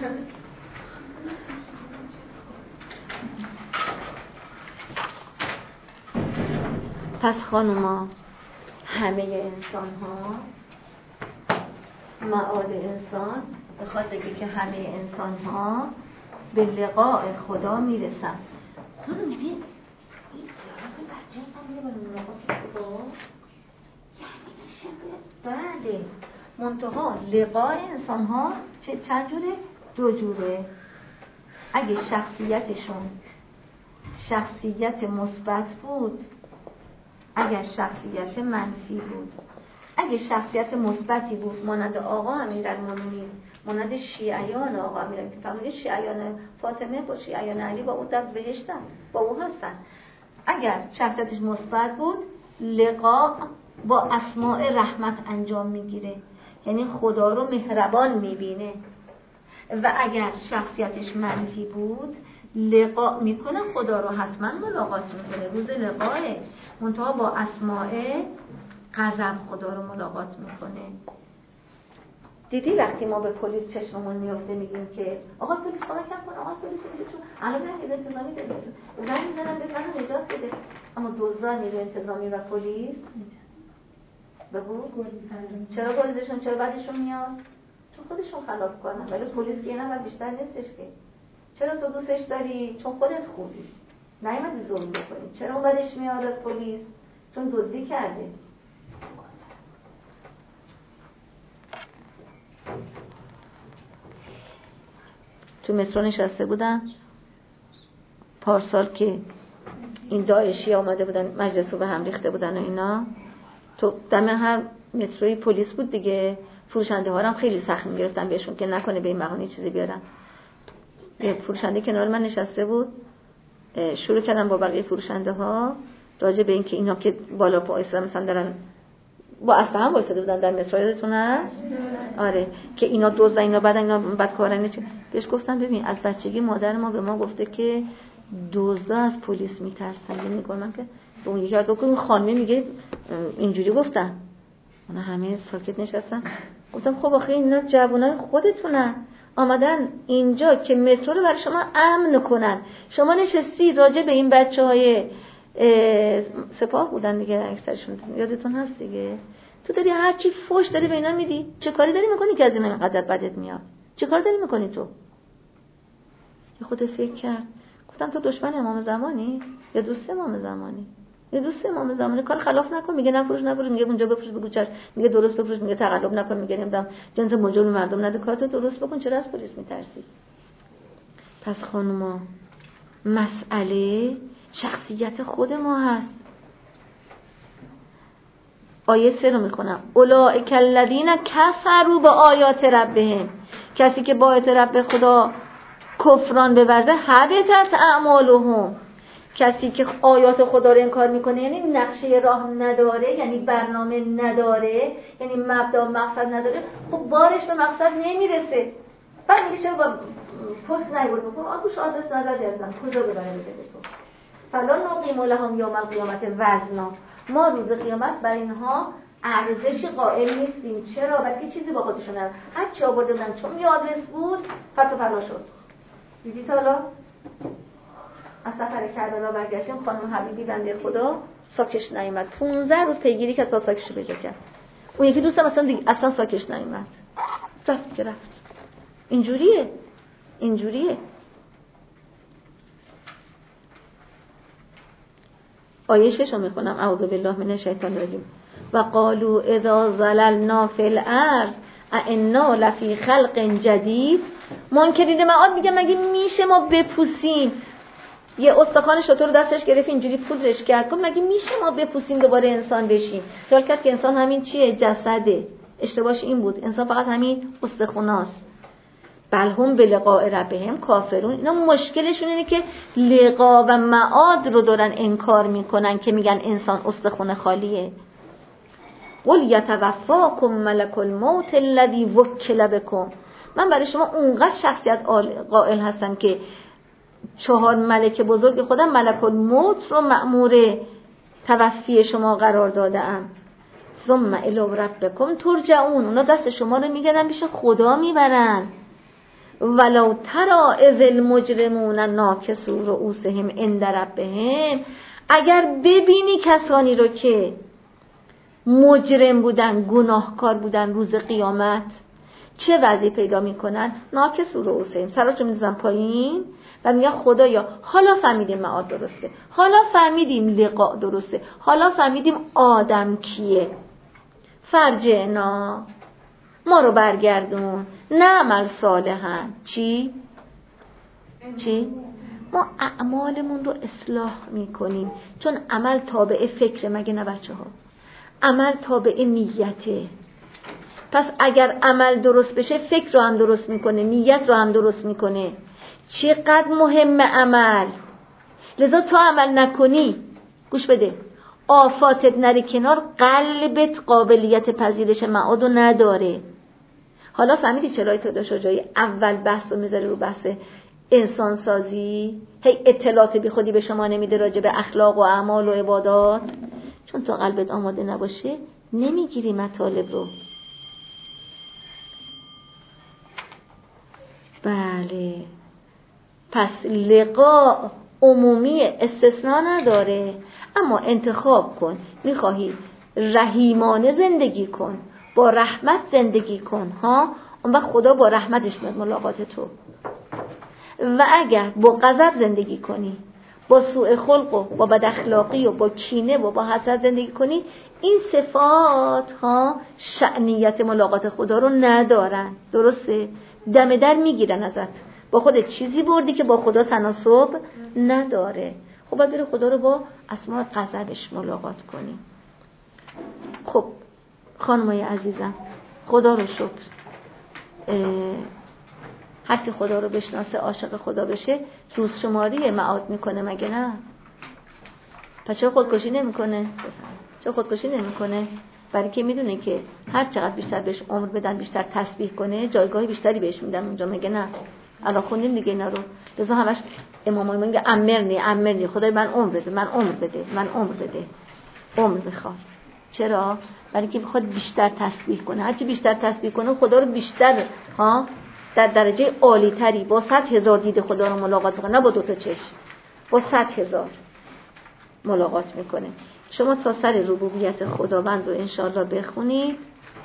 پس خانوما، همه انسان ها، معاد انسان بخواد بگه که همه انسان ها به لقاء خدا میرسن. تو رو میبین این دیالوگ بچه هستم میره با ملاقات با یعنی میشه بله منتها لقای انسان ها چند جوره؟ 2 جوره. اگه شخصیتشون شخصیت مثبت بود، اگر شخصیت منفی بود. اگه شخصیت مثبتی بود مانند آقا امیرالمومنین، مانند شیعیان آقا امیرالمومنین که فرمودید شیعیان فاطمه با شیعیان علی با او در بهشتن، با او هستن. اگر شخصیتش مثبت بود لقا با اسماء رحمت انجام میگیره، یعنی خدا رو مهربان میبینه. و اگر شخصیتش منفی بود لقا میکنه خدا رو حتما ملاقات میکنه، روز لقاه منتها با اسماء غضب خدا رو ملاقات میکنه. دیدی وقتی ما به پلیس چشممون میفته میگیم که آقا پلیس کمک کن، آقا پلیس میگه چون الان نیروی انتظامی داره زنگ میزنن به من نجات بده، اما دزدان نیروی انتظامی و پلیس بگو چرا گریزشون چرا بعدشون میاد؟ چون خودشون خلاف کنن. ولی پلیس که یه نفر بیشتر نیستش که. چرا تو دوستش داری؟ چون خودت خوبی، نیومدی ظلم بکنی. چرا اون بعدش میاد پلیس؟ چون دزدی کرده. تو مترو نشسته بودن پارسال که این داعشی آمده بودن مجلس رو به هم ریخته بودن و اینا، تو دم هر متروی پلیس بود دیگه. فروشنده ها هم خیلی سخت می‌گرفتن بهشون که نکنه به این مقانی چیزی بیارن. یه فروشنده کنار من نشسته بود، شروع کردن با بقیه فروشنده ها راجع به این که اینا که بالا پا ایستادن مثلا دارن با اصلا هم وایساده بودن در مترو، یادتون هست؟ آره که اینا دزدن، اینا بعد اینا بدکارن. بهش گفتم ببین از بچگی مادر ما به ما گفته که دزدا از پلیس میترسن. یعنی میگم که به اون یکی اون خانمه میگه اینجوری گفتن، اونا همه ساکت نشستن. گفتم خب آخه اینا جوانای خودتونن آمدن اینجا که مترو رو برای شما امن کنن، شما نشستی راجع به این بچهای سپاه بودن دیگه اکثرشون، یادتون هست دیگه. تو داری هر چی فوش داری به اینا میدی، چه کاری داری میکنی که از اینا اینقدر بدت میاد؟ چه کار داری میکنی تو؟ یه خود فکر کرد. گفتم تو دشمن امام زمانی یا دوست امام زمانی؟ یه دوست امام زمانی کار خلاف نکن، میگه نفروش، میگه اونجا بفروش، بگو چش، میگه درست بفروش، میگه تقلب نکن، میگه نمیدونم جنس مجول مردم نده، کارتو درست بکن، چرا از پلیس میترسی؟ پس خانوما مسئله شخصیت خود ما هست. آیه 3 رو میخونم. اولئک الذین کفروا بآیات ربهم، کسی که با آیات رب خدا کفران بورزه حبطت اعمالهم، کسی که آیات خدا رو انکار میکنه یعنی نقشه راه نداره، یعنی برنامه نداره، یعنی مبدا و مقصد نداره، خب بارش به مقصد نمیرسه. بعد میگه چرا با پست نیورد بکن، آگوش آدرس نزده ازم کجا ببره بده تو. فلا نقیم لهم یوم القیامت وزنا، ما روز قیامت بر اینها ارزش قائل نیستیم. چرا؟ بلکه چیزی با خودشون ندارن. هر چی آورده بودن چون یه آدرس بود فتو فلا شد. دیدی تا حالا از سفر کربلا برگشتیم، خانم حبیبی بنده خدا ساکش نیامد، 15 روز پیگیری کرد تا ساکش رو پیدا کرد. اون یکی دوستم اصلا ساکش نیامد، رفت. اینجوریه. آیه 6 رو میخونم. اعوذ بالله من الشیطان الرجیم. و قالوا اذا ظللنا فی الارض ائنا لفی خلق جدید. منکرین معاد میگه مگه میشه ما بپوسیم؟ یه استخوان شتر رو دستش گرفت اینجوری پودرش کرد، گفت مگه میشه ما بپوسیم دوباره انسان بشیم؟ خیال کرد که انسان همین چیه؟ جسده. اشتباهش این بود، انسان فقط همین استخوناست. بل هم بلقاء ربهم کافرون. اینا مشکلشون اینه که لقا و معاد رو دارن انکار میکنن که میگن انسان استخوان خالیه. قل یتوفاکم ملک الموت الذی وکل بکم. من برای شما اونقدر شخصیت قائل هستم که 4 ملک بزرگ خودم ملک الموت رو مأمور توفی شما قرار دادم. ثم الی ربکم ترجعون. اونا دست شما رو میگیرن پیش خدا میبرن. ولو ترى اذ المجرمون ناکسوا رؤوسهم عند ربهم. اگر ببینی کسانی رو که مجرم بودن، گناهکار بودن روز قیامت، چه وضعی پیدا میکنن؟ ناکس رو حسین سراشو میذارن پایین و میگن خدایا حالا فهمیدیم معاد درسته، حالا فهمیدیم لقاء درسته، حالا فهمیدیم آدم کیه، فرجعنا ما رو برگردون، نعمل صالحا. چی؟ ما اعمالمون رو اصلاح میکنیم، چون عمل تابع فکر، مگه نه بچه ها؟ عمل تابع نیته. پس اگر عمل درست بشه فکر رو هم درست میکنه، نیت رو هم درست میکنه. چقدر مهم عمل. لذا تو عمل نکنی، گوش بده، آفاتت نری کنار، قلبت قابلیت پذیرش معادو نداره. حالا فهمیدی چرا آیت شجاعی اول بحث رو میذاره رو بحث انسان سازی؟ هی اطلاعات بی خودی به شما نمیده راجع به اخلاق و اعمال و عبادات، چون تو قلبت آماده نباشه نمیگیری مطالب رو. بله، پس لقاء عمومی استثناء نداره، اما انتخاب کن. میخواهی رحیمانه زندگی کن، با رحمت زندگی کن ها، اون وقت خدا با رحمتش میاد ملاقات تو. و اگر با غضب زندگی کنی، با سوء خلق و با بد اخلاقی و با کینه و با حسد زندگی کنی، این صفات ها شأنیت ملاقات خدا رو ندارن. درسته؟ دم در میگیرن ازت، با خودت چیزی بردی که با خدا تناسب نداره. خب باید بری خدا رو با اسماء غضبش ملاقات کنی. خب خانمای عزیزم، خدا رو شکر، هر کی خدا رو بشناسه، عاشق خدا بشه، روز شماری معاد میکنه، مگه نه؟ پس چرا خودکشی نمیکنه؟ چرا خودکشی نمیکنه؟ برای که میدونه که هر چقدر بیشتر بهش عمر بدن، بیشتر تسبیح کنه، جایگاه بیشتری بهش میدن اونجا، مگه نه؟ الان خوندیم دیگه اینا رو. لذا همش امامای ما میگه امرنی، خدای من عمر بده، من عمر بده. عمر میخواد. چرا؟ برای که میخواد بیشتر تسبیح کنه. هرچی بیشتر تسبیح کنه خدا رو بیشتر در درجه عالی تری با 100,000 دید خدا رو ملاقات میکنه، نه با 2 تا چشم، با 100,000 ملاقات میکنه. شما تا سر ربوبیت خداوند رو انشاءالله بخونید.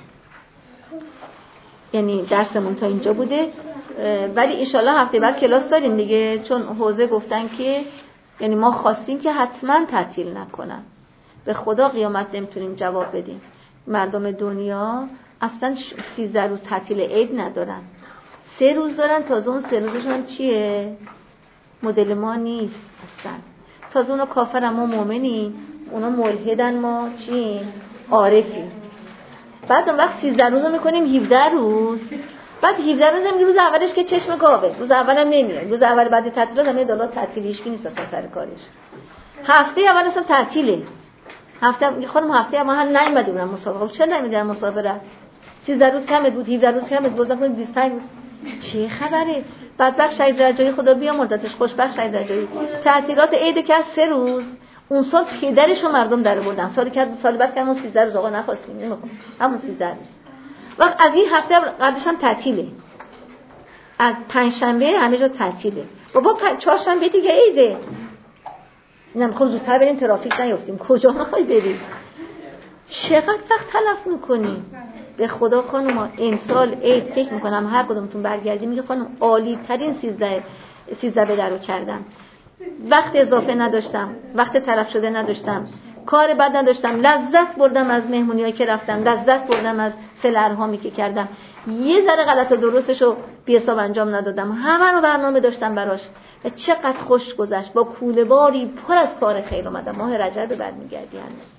یعنی درسمون تا اینجا بوده، ولی انشاءالله هفته بعد کلاس داریم دیگه، چون حوزه گفتن که یعنی ما خواستیم که حتما تعطیل نکنن. به خدا قیامت نمیتونیم جواب بدیم. مردم دنیا اصلا 13 روز تعطیل عید ندارن، 3 روز دارن. تازه اون 3 روزشون چیه؟ مدل ما نیست اصلا. تازه اونا کافرن، ما مؤمنیم، اونا ملحدن، ما چی؟ عارفیم. بعد اون وقت 13 روز رو میکنیم 17 روز. بعد 17 روز هم روز اولش که چشم گاوه، روز اولم نمیاد، روز اول بعد تعطیلات هم دولت تعطیلی هیچ کی نیست اصلا سر کارش. هفته اول اصلا تعطیله. خانم هفته اول هم نیومدن مسابقه. چرا نمیدن مسابقه؟ 13 روز کم بود، 17 روز کم بود، بودن 25 روز. چه خبره؟ بدبخت شهید رجایی خدا بیامرزتش، خوشبخت شهید رجایی، تعطیلات عید که از 3 روز، اون سال پدرشو مردم در آوردن. سال بعد که ما 13 روز آقا نخواستیم، نمیخوام همون 13 روز. وقت از این هفته قبلش هم تعطیله، از پنجشنبه همه جا تعطیله. بابا چهارشنبه دیگه عیده. نمیخوام زودتر بریم ترافیک نیفتیم. کجا میخوای بریم؟ چقدر وقت تلف میکنی؟ به خدا خانم امسال عید فکر میکنم هر کدومتون برگردیم میگه خانم عالی ترین 13 به درو کردم. وقت اضافه نداشتم، وقت طرف شده نداشتم، کار بد نداشتم، لذت بردم از مهمونیایی که رفتم، لذت بردم از سل ارهامی که کردم. یه ذره غلط و درستشو بی حساب انجام ندادم، همه رو برنامه داشتم براش و چقدر خوش گذشت. با کوله باری پر از کار خیر اومدم. ماه رجب برمیگردی هنوز.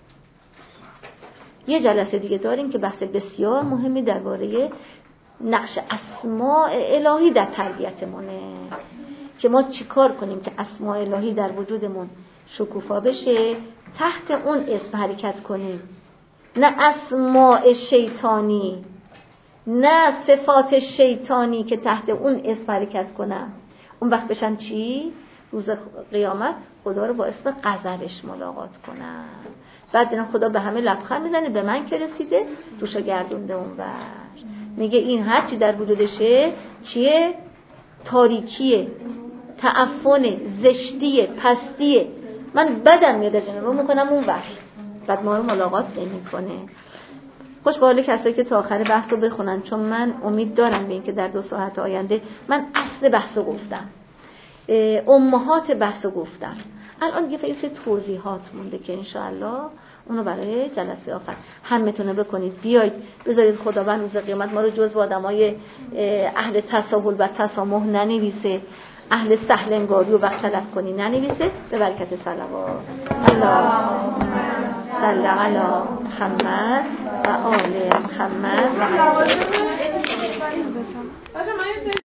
یه جلسه دیگه داریم که بحث بسیار مهمی درباره نقش اسماء الهی در تربیتمونه، که ما چیکار کنیم که اسماء الهی در وجودمون شکوفا بشه، تحت اون اسم حرکت کنیم، نه اسماء شیطانی، نه صفات شیطانی که تحت اون اسم حرکت کنم. اون وقت بشن چی؟ روز قیامت خدا رو با اسم غضبش ملاقات کنم. بعد دیدم خدا به همه لبخند میزنه، به من که رسیده روشو گردونده اونور. میگه این هر چی در وجودشه چیه؟ تاریکیه، تعفنه، زشتیه، پستیه. من بدم میاد از این رو میکنم اون وقت، بعد ما رو ملاقات نمیکنه. خوش به حال کسایی که تا آخر بحث رو بخونن، چون من امید دارم به این که در 2 ساعت آینده من اصل بحث رو گفتم، امهات بحث رو گفتم. الان دیگه فقط توضیحات مونده که انشاءالله اونو برای جلسه آخر همتونه بکنید، بیاید بذارید خداوند روز قیامت ما رو جزو آدمای اهل تساهل و تسامح ننویسه، اهل سهل انگاری و وقت تلف کنی ننویسه. به برکت صلوات اللهم صل علی محمد و آل محمد و